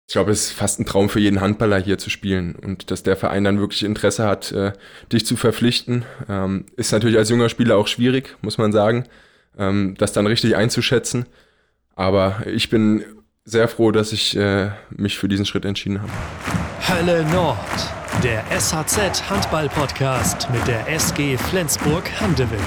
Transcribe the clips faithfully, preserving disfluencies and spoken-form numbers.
Ich glaube, es ist fast ein Traum für jeden Handballer hier zu spielen und dass der Verein dann wirklich Interesse hat, äh, dich zu verpflichten, ähm, ist natürlich als junger Spieler auch schwierig, muss man sagen, ähm, das dann richtig einzuschätzen. Aber ich bin sehr froh, dass ich äh, mich für diesen Schritt entschieden habe. Hölle Nord, der S H Z Handball-Podcast mit der S G Flensburg-Handewitt.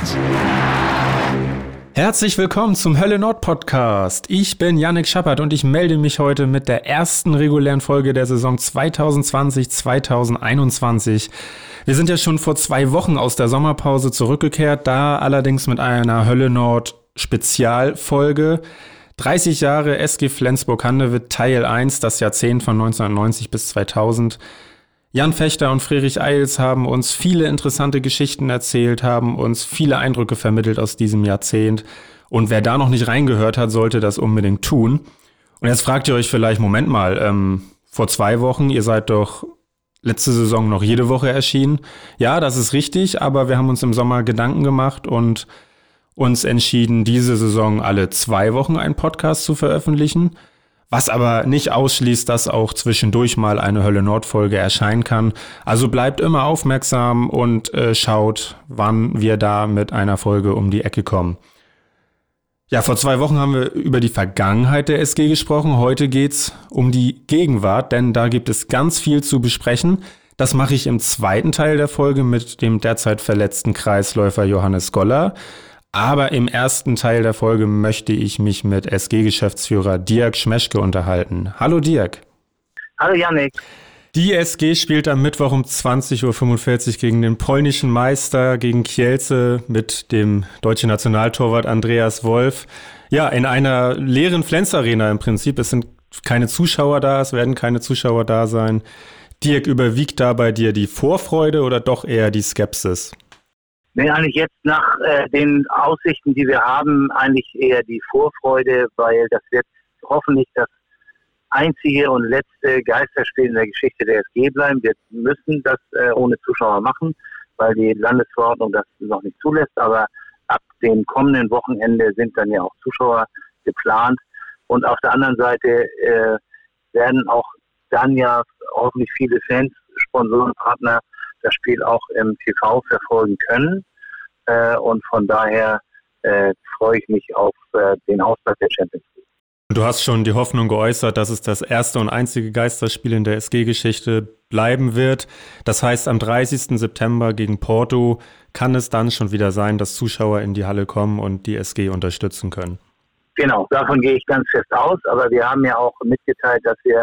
Herzlich willkommen zum Hölle Nord Podcast. Ich bin Yannick Schappert und ich melde mich heute mit der ersten regulären Folge der Saison zwanzig zwanzig zwanzig einundzwanzig. Wir sind ja schon vor zwei Wochen aus der Sommerpause zurückgekehrt, da allerdings mit einer Hölle Nord Spezialfolge. dreißig Jahre S G Flensburg-Handewitt, Teil eins, das Jahrzehnt von neunzehnhundertneunzig bis zweitausend. Jan Fechter und Friedrich Eils haben uns viele interessante Geschichten erzählt, haben uns viele Eindrücke vermittelt aus diesem Jahrzehnt. Und wer da noch nicht reingehört hat, sollte das unbedingt tun. Und jetzt fragt ihr euch vielleicht, Moment mal, ähm, vor zwei Wochen, ihr seid doch letzte Saison noch jede Woche erschienen. Ja, das ist richtig, aber wir haben uns im Sommer Gedanken gemacht und uns entschieden, diese Saison alle zwei Wochen einen Podcast zu veröffentlichen. Was aber nicht ausschließt, dass auch zwischendurch mal eine Hölle-Nord-Folge erscheinen kann. Also bleibt immer aufmerksam und äh, schaut, wann wir da mit einer Folge um die Ecke kommen. Ja, vor zwei Wochen haben wir über die Vergangenheit der S G gesprochen. Heute geht's um die Gegenwart, denn da gibt es ganz viel zu besprechen. Das mache ich im zweiten Teil der Folge mit dem derzeit verletzten Kreisläufer Johannes Goller. Aber im ersten Teil der Folge möchte ich mich mit S G-Geschäftsführer Dirk Schmeschke unterhalten. Hallo Dirk. Hallo Yannick. Die S G spielt am Mittwoch um zwanzig Uhr fünfundvierzig gegen den polnischen Meister, gegen Kielce mit dem deutschen Nationaltorwart Andreas Wolf. Ja, in einer leeren Flens-Arena im Prinzip. Es sind keine Zuschauer da, es werden keine Zuschauer da sein. Dirk, überwiegt da bei dir die Vorfreude oder doch eher die Skepsis? Nee, eigentlich jetzt nach äh, den Aussichten, die wir haben, eigentlich eher die Vorfreude, weil das wird hoffentlich das einzige und letzte Geisterspiel in der Geschichte der S G bleiben. Wir müssen das äh, ohne Zuschauer machen, weil die Landesverordnung das noch nicht zulässt, aber ab dem kommenden Wochenende sind dann ja auch Zuschauer geplant und auf der anderen Seite äh, werden auch dann ja hoffentlich viele Fans, Sponsoren, Partner das Spiel auch im T V verfolgen können. Äh, und von daher äh, freue ich mich auf äh, den Auftakt der Champions League. Du hast schon die Hoffnung geäußert, dass es das erste und einzige Geisterspiel in der S G-Geschichte bleiben wird. Das heißt, am dreißigsten September gegen Porto kann es dann schon wieder sein, dass Zuschauer in die Halle kommen und die S G unterstützen können. Genau, davon gehe ich ganz fest aus. Aber wir haben ja auch mitgeteilt, dass wir,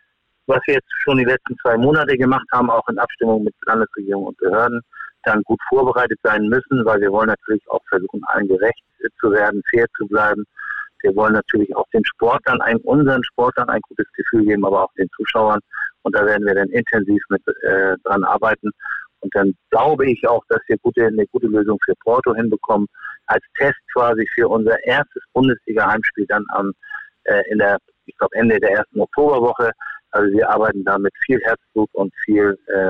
was wir jetzt schon die letzten zwei Monate gemacht haben, auch in Abstimmung mit Landesregierung und Behörden, dann gut vorbereitet sein müssen, weil wir wollen natürlich auch versuchen, allen gerecht zu werden, fair zu bleiben. Wir wollen natürlich auch den Sportlern, ein, unseren Sportlern ein gutes Gefühl geben, aber auch den Zuschauern. Und da werden wir dann intensiv mit äh, dran arbeiten. Und dann glaube ich auch, dass wir gute, eine gute Lösung für Porto hinbekommen, als Test quasi für unser erstes Bundesliga-Heimspiel dann am äh, in der, ich glaube Ende der ersten Oktoberwoche. Also wir arbeiten da mit viel Herzblut und viel, äh,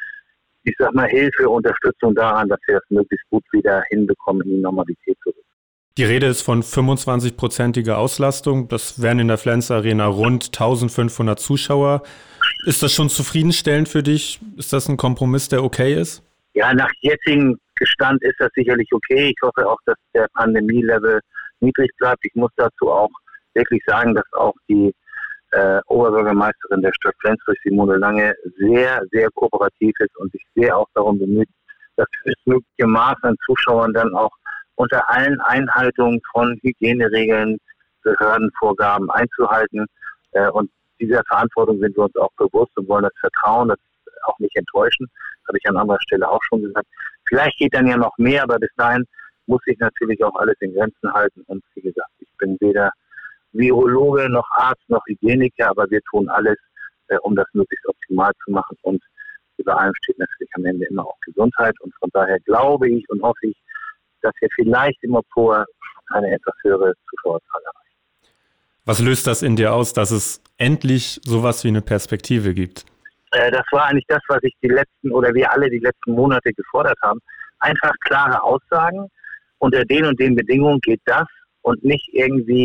ich sag mal, Hilfe, Unterstützung daran, dass wir das möglichst gut wieder hinbekommen, in die Normalität zurück. Die Rede ist von fünfundzwanzig-prozentiger Auslastung. Das wären in der Flens Arena rund eintausendfünfhundert Zuschauer. Ist das schon zufriedenstellend für dich? Ist das ein Kompromiss, der okay ist? Ja, nach jetzigem Gestand ist das sicherlich okay. Ich hoffe auch, dass der Pandemie-Level niedrig bleibt. Ich muss dazu auch wirklich sagen, dass auch die äh, Oberbürgermeisterin der Stadt Flensburg, Simone Lange, sehr, sehr kooperativ ist und sich sehr auch darum bemüht, das höchstmögliche Maß an Zuschauern dann auch unter allen Einhaltungen von Hygieneregeln, Behördenvorgaben einzuhalten. Äh, und dieser Verantwortung sind wir uns auch bewusst und wollen das Vertrauen, das auch nicht enttäuschen. Das habe ich an anderer Stelle auch schon gesagt. Vielleicht geht dann ja noch mehr, aber bis dahin muss ich natürlich auch alles in Grenzen halten. Und wie gesagt, ich bin weder Virologe noch Arzt noch Hygieniker, aber wir tun alles, äh, um das möglichst optimal zu machen. Und über allem steht natürlich am Ende immer auch Gesundheit. Und von daher glaube ich und hoffe ich, dass wir vielleicht im Oktober eine etwas höhere Zuschauerzahl erreichen. Was löst das in dir aus, dass es endlich sowas wie eine Perspektive gibt? Äh, das war eigentlich das, was ich die letzten oder wir alle die letzten Monate gefordert haben. Einfach klare Aussagen. Unter den und den Bedingungen geht das und nicht irgendwie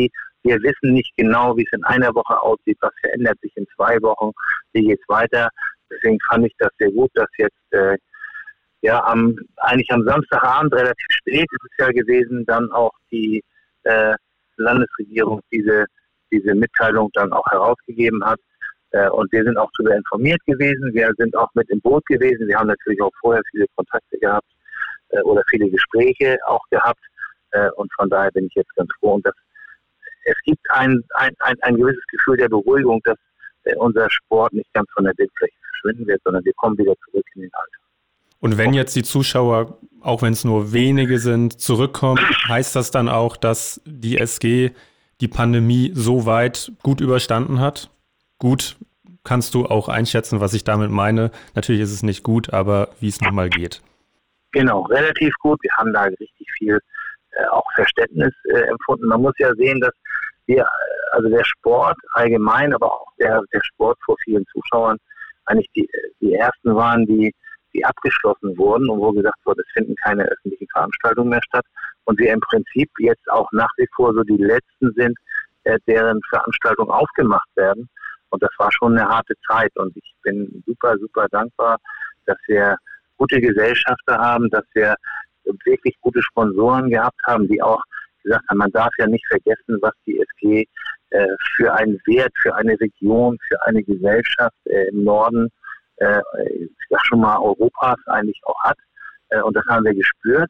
wir wissen nicht genau, wie es in einer Woche aussieht, was verändert sich in zwei Wochen, wie geht es weiter. Deswegen fand ich das sehr gut, dass jetzt äh, ja am eigentlich am Samstagabend relativ spät ist es ja gewesen, dann auch die äh, Landesregierung diese diese Mitteilung dann auch herausgegeben hat. Äh, und wir sind auch darüber informiert gewesen. Wir sind auch mit im Boot gewesen. Wir haben natürlich auch vorher viele Kontakte gehabt äh, oder viele Gespräche auch gehabt. Äh, und von daher bin ich jetzt ganz froh. Und das, es gibt ein, ein, ein, ein gewisses Gefühl der Beruhigung, dass äh, unser Sport nicht ganz von der Bildfläche verschwinden wird, sondern wir kommen wieder zurück in den Alltag. Und wenn jetzt die Zuschauer, auch wenn es nur wenige sind, zurückkommen, heißt das dann auch, dass die S G die Pandemie so weit gut überstanden hat? Gut, kannst du auch einschätzen, was ich damit meine. Natürlich ist es nicht gut, aber wie es nochmal geht. Genau, relativ gut. Wir haben da richtig viel äh, auch Verständnis äh, empfunden. Man muss ja sehen, dass wir, also der Sport allgemein, aber auch der, der Sport vor vielen Zuschauern, eigentlich die, die ersten waren, die, die abgeschlossen wurden und wo gesagt wurde, es finden keine öffentlichen Veranstaltungen mehr statt. Und wir im Prinzip jetzt auch nach wie vor so die Letzten sind, äh, deren Veranstaltungen aufgemacht werden. Und das war schon eine harte Zeit. Und ich bin super, super dankbar, dass wir gute Gesellschafter haben, dass wir wirklich gute Sponsoren gehabt haben, die auch gesagt haben, man darf ja nicht vergessen, was die S G äh, für einen Wert, für eine Region, für eine Gesellschaft äh, im Norden, äh, ich sag schon mal Europas eigentlich auch hat. Äh, und das haben wir gespürt.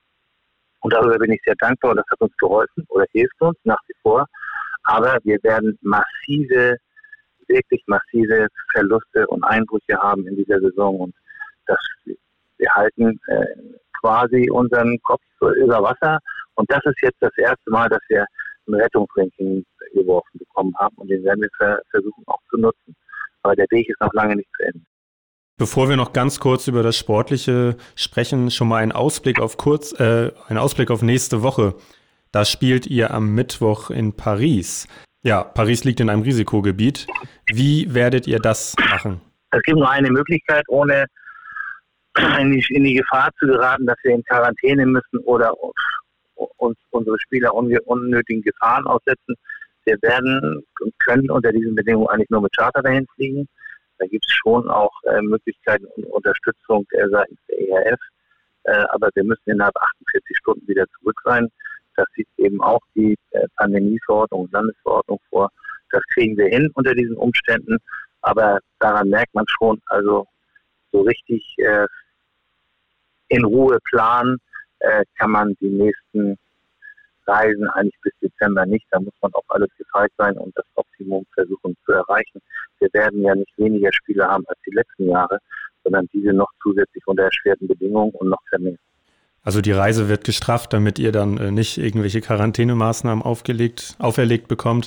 Und darüber bin ich sehr dankbar und das hat uns geholfen oder hilft uns nach wie vor. Aber wir werden massive, wirklich massive Verluste und Einbrüche haben in dieser Saison. Und das, wir halten äh, quasi unseren Kopf über Wasser. Und das ist jetzt das erste Mal, dass wir einen Rettungsring geworfen bekommen haben. Und den werden wir ver- versuchen auch zu nutzen. Aber der Weg ist noch lange nicht zu Ende. Bevor wir noch ganz kurz über das Sportliche sprechen, schon mal einen Ausblick auf kurz, äh, einen Ausblick auf nächste Woche. Da spielt ihr am Mittwoch in Paris. Ja, Paris liegt in einem Risikogebiet. Wie werdet ihr das machen? Es gibt nur eine Möglichkeit, ohne in die, in die Gefahr zu geraten, dass wir in Quarantäne müssen oder uns unsere Spieler unnötigen Gefahren aussetzen. Wir werden und können unter diesen Bedingungen eigentlich nur mit Charter dahin fliegen. Da gibt es schon auch äh, Möglichkeiten und Unterstützung äh, seitens der E H F. Äh, aber wir müssen innerhalb achtundvierzig Stunden wieder zurück sein. Das sieht eben auch die äh, Pandemieverordnung und Landesverordnung vor. Das kriegen wir hin unter diesen Umständen. Aber daran merkt man schon, also so richtig äh, in Ruhe planen äh, kann man die nächsten Reisen eigentlich bis Dezember nicht. Da muss man auf alles gefeit sein und das Optimum versuchen zu erreichen. Wir werden ja nicht weniger Spieler haben als die letzten Jahre, sondern diese noch zusätzlich unter erschwerten Bedingungen und noch vermehrt. Also die Reise wird gestrafft, damit ihr dann äh, nicht irgendwelche Quarantänemaßnahmen aufgelegt, auferlegt bekommt.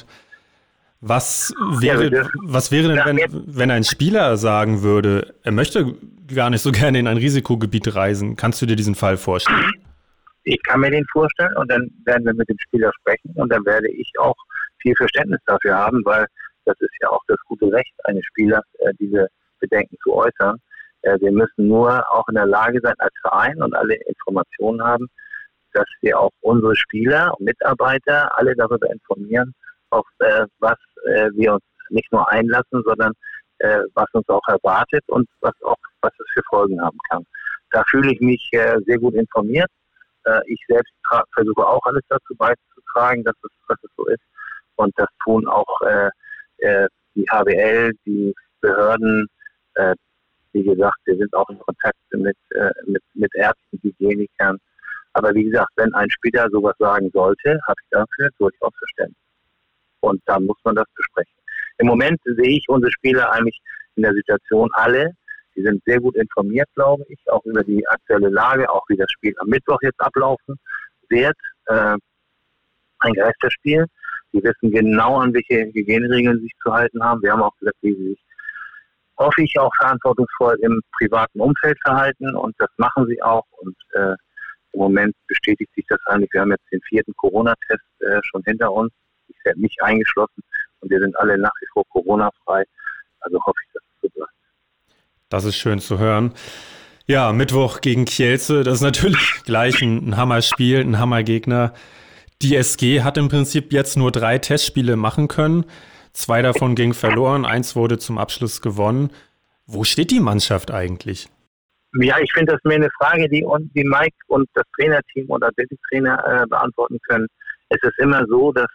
Was wäre, ja, was wäre denn, wenn, wenn ein Spieler sagen würde, er möchte gar nicht so gerne in ein Risikogebiet reisen? Kannst du dir diesen Fall vorstellen? Ich kann mir den vorstellen und dann werden wir mit dem Spieler sprechen und dann werde ich auch viel Verständnis dafür haben, weil das ist ja auch das gute Recht eines Spielers, äh, diese Bedenken zu äußern. Äh, wir müssen nur auch in der Lage sein, als Verein und alle Informationen haben, dass wir auch unsere Spieler und Mitarbeiter alle darüber informieren, auf äh, was äh, wir uns nicht nur einlassen, sondern äh, was uns auch erwartet und was auch was es für Folgen haben kann. Da fühle ich mich äh, sehr gut informiert. Ich selbst tra- versuche auch alles dazu beizutragen, dass es, dass es so ist. Und das tun auch äh, äh, die H W L, die Behörden. Äh, wie gesagt, wir sind auch in Kontakt mit, äh, mit, mit Ärzten, Hygienikern. Aber wie gesagt, wenn ein Spieler sowas sagen sollte, habe ich dafür durchaus Verständnis. Und dann muss man das besprechen. Im Moment sehe ich unsere Spieler eigentlich in der Situation alle. Die sind sehr gut informiert, glaube ich, auch über die aktuelle Lage, auch wie das Spiel am Mittwoch jetzt ablaufen wird. Äh, ein Geisterspiel. Die wissen genau, an welche Hygieneregeln sich zu halten haben. Wir haben auch gesagt, wie sie sich, hoffe ich, auch verantwortungsvoll im privaten Umfeld verhalten. Und das machen sie auch. Und äh, im Moment bestätigt sich das eigentlich. Wir haben jetzt den vierten Corona-Test äh, schon hinter uns. Ich werde mich eingeschlossen. Und wir sind alle nach wie vor Corona-frei. Also hoffe ich, dass es so bleibt. Das ist schön zu hören. Ja, Mittwoch gegen Kielce, das ist natürlich gleich ein, ein Hammerspiel, ein Hammergegner. Die S G hat im Prinzip jetzt nur drei Testspiele machen können. Zwei davon gingen verloren, eins wurde zum Abschluss gewonnen. Wo steht die Mannschaft eigentlich? Ja, ich finde das mehr eine Frage, die, die Mike und das Trainerteam oder der Trainer äh, beantworten können. Es ist immer so, dass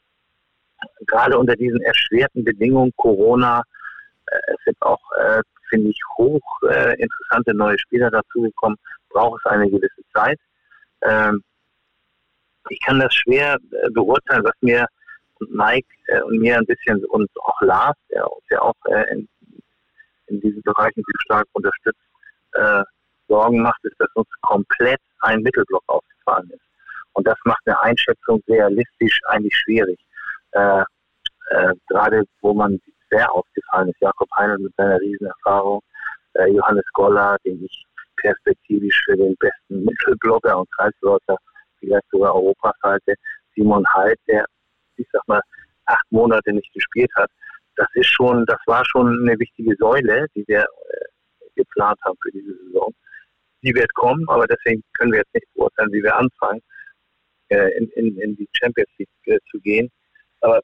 gerade unter diesen erschwerten Bedingungen, Corona, äh, es sind auch, äh, finde ich, hoch äh, interessante neue Spieler dazugekommen, braucht es eine gewisse Zeit. Ähm, ich kann das schwer äh, beurteilen, was mir und Mike äh, und mir ein bisschen und auch Lars, der uns ja auch äh, in, in diesen Bereichen sehr stark unterstützt, äh, Sorgen macht, ist, dass uns komplett ein Mittelblock aufgefallen ist. Und das macht eine Einschätzung realistisch eigentlich schwierig. Äh, äh, gerade wo man sehr aufgefallen ist, Jakob Heinl mit seiner Riesenerfahrung, äh, Johannes Goller, den ich perspektivisch für den besten Mittelblocker und Kreisläufer vielleicht sogar Europas halte, Simon Halt, der, ich sag mal, acht Monate nicht gespielt hat. Das ist schon, das war schon eine wichtige Säule, die wir äh, geplant haben für diese Saison. Die wird kommen, aber deswegen können wir jetzt nicht beurteilen, wie wir anfangen, äh, in, in, in die Champions League äh, zu gehen. Aber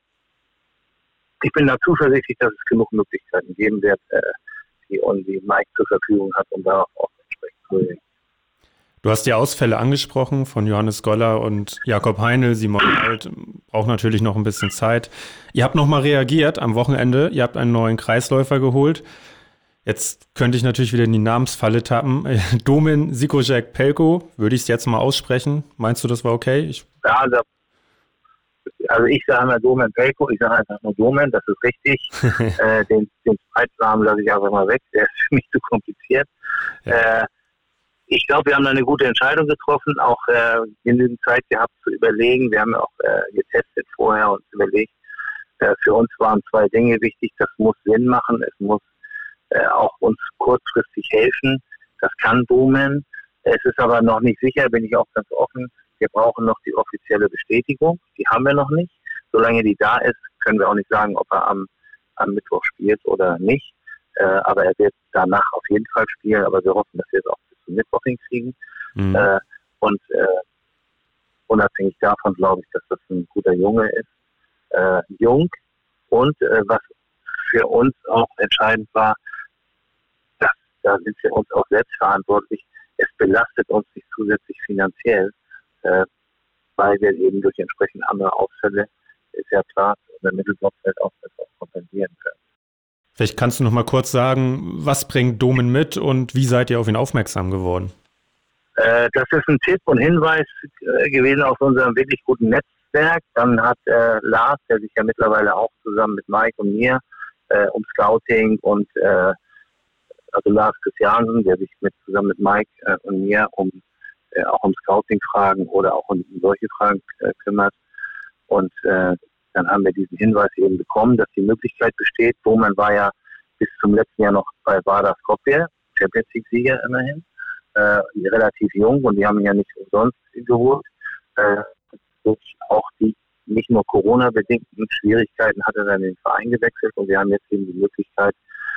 ich bin da zuversichtlich, dass es genug Möglichkeiten geben wird, äh, die, und die Mike zur Verfügung hat, um darauf auch entsprechend zu reagieren. Du hast die Ausfälle angesprochen von Johannes Goller und Jakob Heinl. Simon Halt braucht natürlich noch ein bisschen Zeit. Ihr habt nochmal reagiert am Wochenende. Ihr habt einen neuen Kreisläufer geholt. Jetzt könnte ich natürlich wieder in die Namensfalle tappen. Domen Sikojek Pelko, würde ich es jetzt mal aussprechen. Meinst du, das war okay? Ich ja, also, also ich sage mal Domen Pelko, ich sage einfach nur Domen, das ist richtig. äh, den, den Zweitnamen lasse ich einfach mal weg, der ist für mich zu kompliziert. Ja. Äh, ich glaube, wir haben da eine gute Entscheidung getroffen, auch äh, genügend Zeit gehabt zu überlegen. Wir haben ja auch äh, getestet vorher und überlegt. Äh, für uns waren zwei Dinge wichtig, das muss Sinn machen, es muss Äh, auch uns kurzfristig helfen. Das kann Domen. Es ist aber noch nicht sicher, bin ich auch ganz offen. Wir brauchen noch die offizielle Bestätigung. Die haben wir noch nicht. Solange die da ist, können wir auch nicht sagen, ob er am, am Mittwoch spielt oder nicht. Äh, aber er wird danach auf jeden Fall spielen. Aber wir hoffen, dass wir es auch bis zum Mittwoch hinkriegen. Mhm. Äh, und äh, unabhängig davon glaube ich, dass das ein guter Junge ist. Äh, jung. Und äh, was für uns auch entscheidend war, da sind wir uns auch selbst verantwortlich. Es belastet uns nicht zusätzlich finanziell, äh, weil wir eben durch entsprechend andere Ausfälle, ist ja klar, unser Mittelblockfeld auch besser kompensieren können. Vielleicht kannst du noch mal kurz sagen, was bringt Domen mit und wie seid ihr auf ihn aufmerksam geworden? Äh, das ist ein Tipp und Hinweis äh, gewesen aus unserem wirklich guten Netzwerk. Dann hat äh, Lars, der sich ja mittlerweile auch zusammen mit Mike und mir äh, um Scouting und äh, also Lars Christiansen, der sich mit, zusammen mit Mike äh, und mir um äh, auch um Scouting-Fragen oder auch um solche Fragen äh, kümmert. Und äh, dann haben wir diesen Hinweis eben bekommen, dass die Möglichkeit besteht. Domen war ja bis zum letzten Jahr noch bei Vardar Skopje, Champions League-Sieger immerhin, äh, relativ jung und die haben ihn ja nicht umsonst geholt. Äh, auch die nicht nur Corona-bedingten Schwierigkeiten hat er dann in den Verein gewechselt und wir haben jetzt eben die Möglichkeit,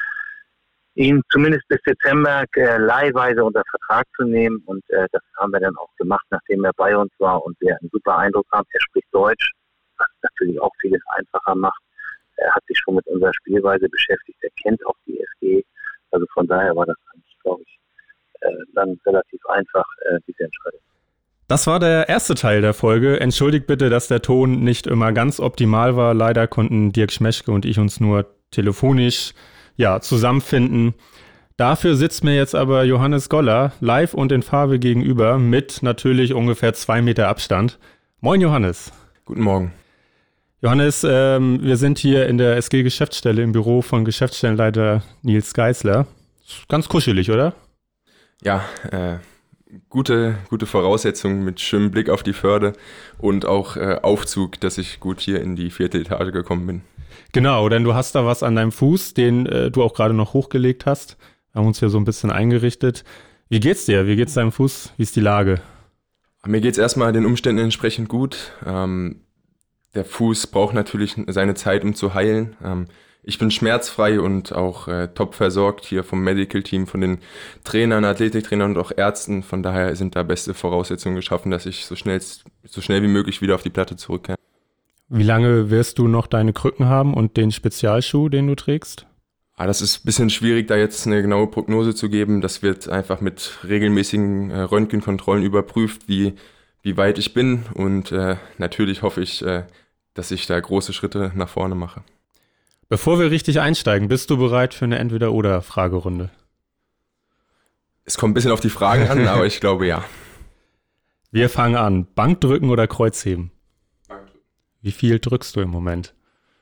ihn zumindest bis Dezember äh, leihweise unter Vertrag zu nehmen und äh, das haben wir dann auch gemacht, nachdem er bei uns war und wir einen super Eindruck haben. Er spricht Deutsch, was natürlich auch vieles einfacher macht. Er hat sich schon mit unserer Spielweise beschäftigt, er kennt auch die S G, also von daher war das eigentlich, glaube ich, äh, dann relativ einfach, äh, diese Entscheidung. Das war der erste Teil der Folge. Entschuldigt bitte, dass der Ton nicht immer ganz optimal war. Leider konnten Dirk Schmeschke und ich uns nur telefonisch ja, zusammenfinden. Dafür sitzt mir jetzt aber Johannes Goller live und in Farbe gegenüber mit natürlich ungefähr zwei Meter Abstand. Moin Johannes. Guten Morgen. Johannes, ähm, wir sind hier in der S G-Geschäftsstelle im Büro von Geschäftsstellenleiter Nils Geisler. Ganz kuschelig, oder? Ja, äh, gute, gute Voraussetzungen mit schönem Blick auf die Förde und auch äh, Aufzug, dass ich gut hier in die vierte Etage gekommen bin. Genau, denn du hast da was an deinem Fuß, den äh, du auch gerade noch hochgelegt hast. Wir haben uns hier so ein bisschen eingerichtet. Wie geht's dir? Wie geht's deinem Fuß? Wie ist die Lage? Mir geht's erstmal den Umständen entsprechend gut. Ähm, der Fuß braucht natürlich seine Zeit, um zu heilen. Ähm, ich bin schmerzfrei und auch äh, top versorgt hier vom Medical Team, von den Trainern, Athletiktrainern und auch Ärzten. Von daher sind da beste Voraussetzungen geschaffen, dass ich so schnell, so schnell wie möglich wieder auf die Platte zurückkehre. Wie lange wirst du noch deine Krücken haben und den Spezialschuh, den du trägst? Ah, das ist ein bisschen schwierig, da jetzt eine genaue Prognose zu geben. Das wird einfach mit regelmäßigen äh, Röntgenkontrollen überprüft, wie, wie weit ich bin. Und äh, natürlich hoffe ich, äh, dass ich da große Schritte nach vorne mache. Bevor wir richtig einsteigen, bist du bereit für eine Entweder-oder-Fragerunde? Es kommt ein bisschen auf die Fragen an, aber ich glaube ja. Wir fangen an. Bankdrücken oder Kreuzheben? Bankdrücken. Wie viel drückst du im Moment?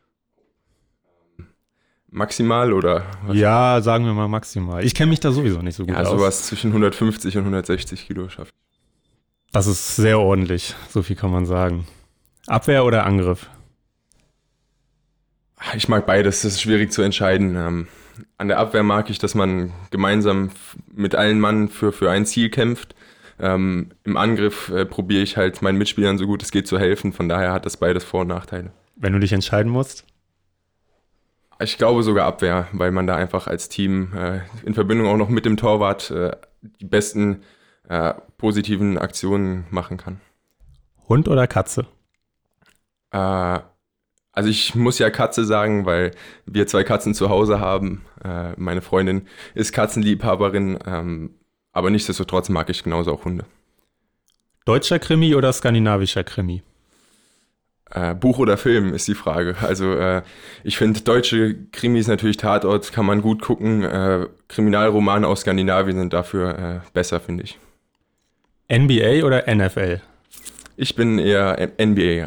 Maximal oder? Was? Ja, sagen wir mal maximal. Ich kenne mich da sowieso nicht so gut ja, aus. Sowas zwischen hundertfünfzig und hundertsechzig Kilo schafft. Das ist sehr ordentlich, so viel kann man sagen. Abwehr oder Angriff? Ich mag beides, das ist schwierig zu entscheiden. Ähm, an der Abwehr mag ich, dass man gemeinsam f- mit allen Mann für, für ein Ziel kämpft. Ähm, Im Angriff äh, probiere ich halt meinen Mitspielern so gut es geht zu helfen. Von daher hat das beides Vor- und Nachteile. Wenn du dich entscheiden musst? Ich glaube sogar Abwehr, weil man da einfach als Team äh, in Verbindung auch noch mit dem Torwart äh, die besten äh, positiven Aktionen machen kann. Hund oder Katze? Äh, Also ich muss ja Katze sagen, weil wir zwei Katzen zu Hause haben. Äh, meine Freundin ist Katzenliebhaberin, ähm, aber nichtsdestotrotz mag ich genauso auch Hunde. Deutscher Krimi oder skandinavischer Krimi? Äh, Buch oder Film ist die Frage. Also äh, ich finde deutsche Krimis natürlich Tatort, kann man gut gucken. Äh, Kriminalromane aus Skandinavien sind dafür äh, besser, finde ich. N B A oder N F L? Ich bin eher N B A.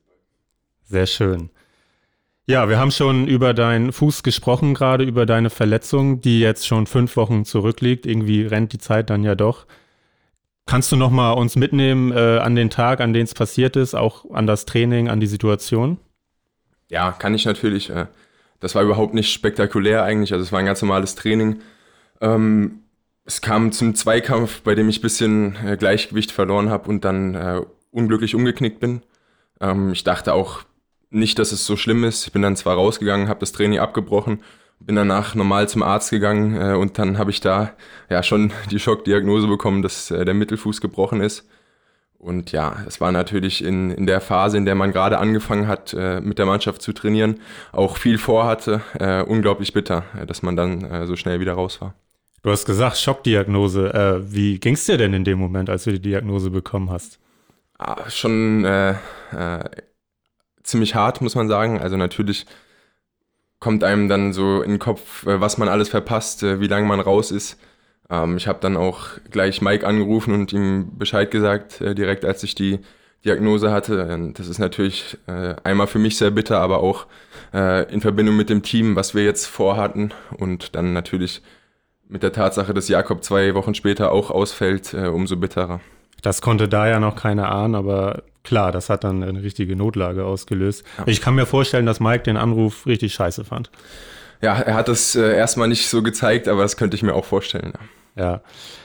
Sehr schön. Ja, wir haben schon über deinen Fuß gesprochen, gerade über deine Verletzung, die jetzt schon fünf Wochen zurückliegt. Irgendwie rennt die Zeit dann ja doch. Kannst du noch mal uns mitnehmen äh, an den Tag, an den es passiert ist, auch an das Training, an die Situation? Ja, kann ich natürlich. Äh, das war überhaupt nicht spektakulär eigentlich. Also es war ein ganz normales Training. Ähm, es kam zum Zweikampf, bei dem ich ein bisschen äh, Gleichgewicht verloren habe und dann äh, unglücklich umgeknickt bin. Ähm, ich dachte auch nicht, dass es so schlimm ist. Ich bin dann zwar rausgegangen, habe das Training abgebrochen, bin danach normal zum Arzt gegangen äh, und dann habe ich da ja schon die Schockdiagnose bekommen, dass äh, der Mittelfuß gebrochen ist. Und ja, es war natürlich in, in der Phase, in der man gerade angefangen hat, äh, mit der Mannschaft zu trainieren, auch viel vorhatte, äh, unglaublich bitter, äh, dass man dann äh, so schnell wieder raus war. Du hast gesagt, Schockdiagnose. Äh, wie ging es dir denn in dem Moment, als du die Diagnose bekommen hast? Ah, schon äh, äh, ziemlich hart, muss man sagen. Also natürlich kommt einem dann so in den Kopf, äh, was man alles verpasst, äh, wie lange man raus ist. Ähm, ich habe dann auch gleich Mike angerufen und ihm Bescheid gesagt, äh, direkt als ich die Diagnose hatte. Und das ist natürlich äh, einmal für mich sehr bitter, aber auch äh, in Verbindung mit dem Team, was wir jetzt vorhatten. Und dann natürlich mit der Tatsache, dass Jakob zwei Wochen später auch ausfällt, äh, umso bitterer. Das konnte da ja noch keiner ahnen, aber klar, das hat dann eine richtige Notlage ausgelöst. Ja. Ich kann mir vorstellen, dass Mike den Anruf richtig scheiße fand. Ja, er hat das äh, erstmal nicht so gezeigt, aber das könnte ich mir auch vorstellen. Ja. Ja.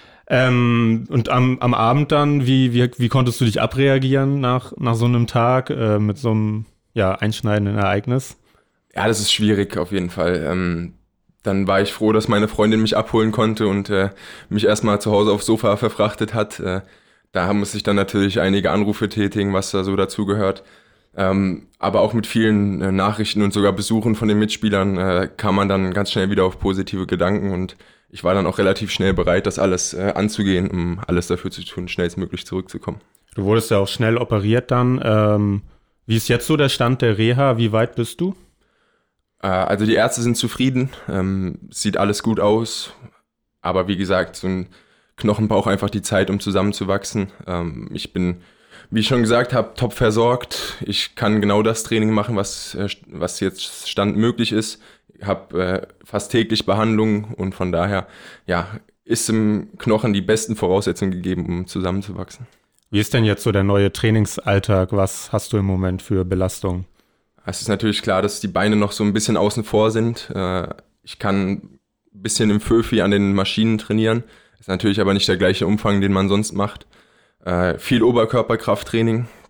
Ähm, und am, am Abend dann, wie, wie, wie konntest du dich abreagieren nach, nach so einem Tag äh, mit so einem ja, einschneidenden Ereignis? Ja, das ist schwierig auf jeden Fall. Ähm, dann war ich froh, dass meine Freundin mich abholen konnte und äh, mich erstmal zu Hause aufs Sofa verfrachtet hat. Äh, da musste ich dann natürlich einige Anrufe tätigen, was da so dazugehört. Ähm, aber auch mit vielen äh, Nachrichten und sogar Besuchen von den Mitspielern äh, kam man dann ganz schnell wieder auf positive Gedanken und ich war dann auch relativ schnell bereit, das alles äh, anzugehen, um alles dafür zu tun, schnellstmöglich zurückzukommen. Du wurdest ja auch schnell operiert dann. Ähm, wie ist jetzt so der Stand der Reha? Wie weit bist du? Äh, also die Ärzte sind zufrieden, ähm, sieht alles gut aus, aber wie gesagt, so ein Knochen braucht einfach die Zeit, um zusammenzuwachsen. Ähm, ich bin, wie ich schon gesagt habe, top versorgt. Ich kann genau das Training machen, was, äh, was jetzt Stand möglich ist. Ich habe äh, fast täglich Behandlung und von daher ja, ist im Knochen die besten Voraussetzungen gegeben, um zusammenzuwachsen. Wie ist denn jetzt so der neue Trainingsalltag? Was hast du im Moment für Belastungen? Es ist natürlich klar, dass die Beine noch so ein bisschen außen vor sind. Äh, ich kann ein bisschen im Föfi an den Maschinen trainieren. Ist natürlich aber nicht der gleiche Umfang, den man sonst macht. Äh, viel Oberkörperkrafttraining,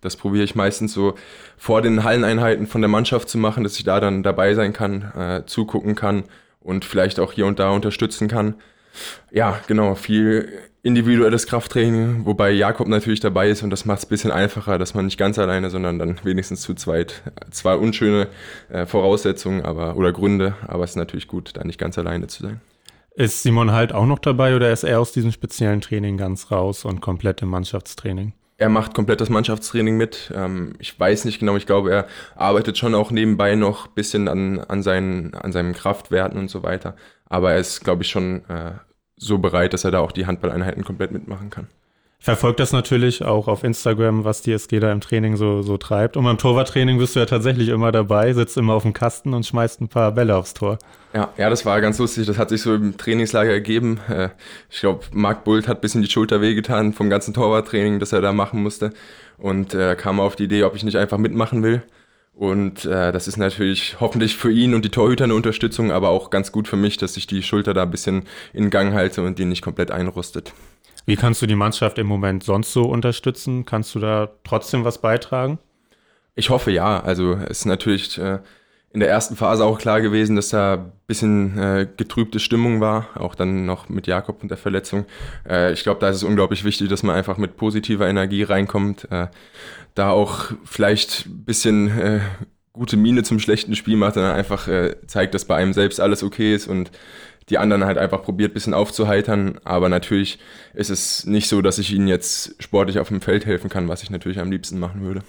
Das probiere ich meistens so vor den Halleneinheiten von der Mannschaft zu machen, dass ich da dann dabei sein kann, äh, zugucken kann und vielleicht auch hier und da unterstützen kann. Ja, genau, viel individuelles Krafttraining, wobei Jakob natürlich dabei ist und das macht es ein bisschen einfacher, dass man nicht ganz alleine, sondern dann wenigstens zu zweit. Zwar unschöne äh, Voraussetzungen aber oder Gründe, aber es ist natürlich gut, da nicht ganz alleine zu sein. Ist Simon Halt auch noch dabei oder ist er aus diesem speziellen Training ganz raus und komplett im Mannschaftstraining? Er macht komplett das Mannschaftstraining mit. Ähm, ich weiß nicht genau, ich glaube, er arbeitet schon auch nebenbei noch ein bisschen an, an, seinen, an seinen Kraftwerten und so weiter. Aber er ist, glaube ich, schon äh, so bereit, dass er da auch die Handballeinheiten komplett mitmachen kann. Ich verfolge das natürlich auch auf Instagram, was die S G da im Training so, so treibt. Und beim Torwarttraining bist du ja tatsächlich immer dabei, sitzt immer auf dem Kasten und schmeißt ein paar Bälle aufs Tor. Ja, ja, das war ganz lustig. Das hat sich so im Trainingslager ergeben. Äh, ich glaube, Marc Bult hat ein bisschen die Schulter wehgetan vom ganzen Torwarttraining, das er da machen musste. Und da äh, kam er auf die Idee, ob ich nicht einfach mitmachen will. Und äh, das ist natürlich hoffentlich für ihn und die Torhüter eine Unterstützung, aber auch ganz gut für mich, dass ich die Schulter da ein bisschen in Gang halte und die nicht komplett einrostet. Wie kannst du die Mannschaft im Moment sonst so unterstützen? Kannst du da trotzdem was beitragen? Ich hoffe ja. Also es ist natürlich äh, in der ersten Phase auch klar gewesen, dass da ein bisschen äh, getrübte Stimmung war, auch dann noch mit Jakob und der Verletzung. Äh, ich glaube, da ist es unglaublich wichtig, dass man einfach mit positiver Energie reinkommt, äh, da auch vielleicht ein bisschen äh, gute Miene zum schlechten Spiel macht und dann einfach äh, zeigt, dass bei einem selbst alles okay ist und die anderen halt einfach probiert, ein bisschen aufzuheitern. Aber natürlich ist es nicht so, dass ich ihnen jetzt sportlich auf dem Feld helfen kann, was ich natürlich am liebsten machen würde.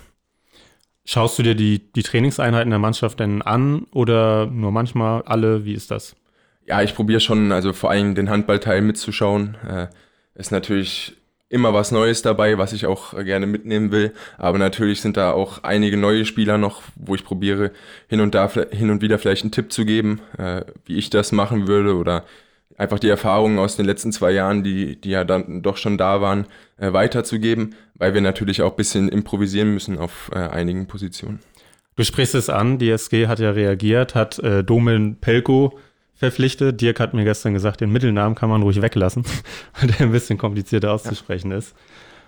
Schaust du dir die, die Trainingseinheiten der Mannschaft denn an oder nur manchmal alle? Wie ist das? Ja, ich probiere schon, also vor allem den Handballteil mitzuschauen. Äh, ist natürlich immer was Neues dabei, was ich auch gerne mitnehmen will. Aber natürlich sind da auch einige neue Spieler noch, wo ich probiere, hin und da hin und wieder vielleicht einen Tipp zu geben, äh, wie ich das machen würde oder einfach die Erfahrungen aus den letzten zwei Jahren, die, die ja dann doch schon da waren, äh, weiterzugeben, weil wir natürlich auch ein bisschen improvisieren müssen auf äh, einigen Positionen. Du sprichst es an, die S G hat ja reagiert, hat äh, Domen Pelko verpflichtet. Dirk hat mir gestern gesagt, den Mittelnamen kann man ruhig weglassen, weil der ein bisschen komplizierter auszusprechen ja. ist.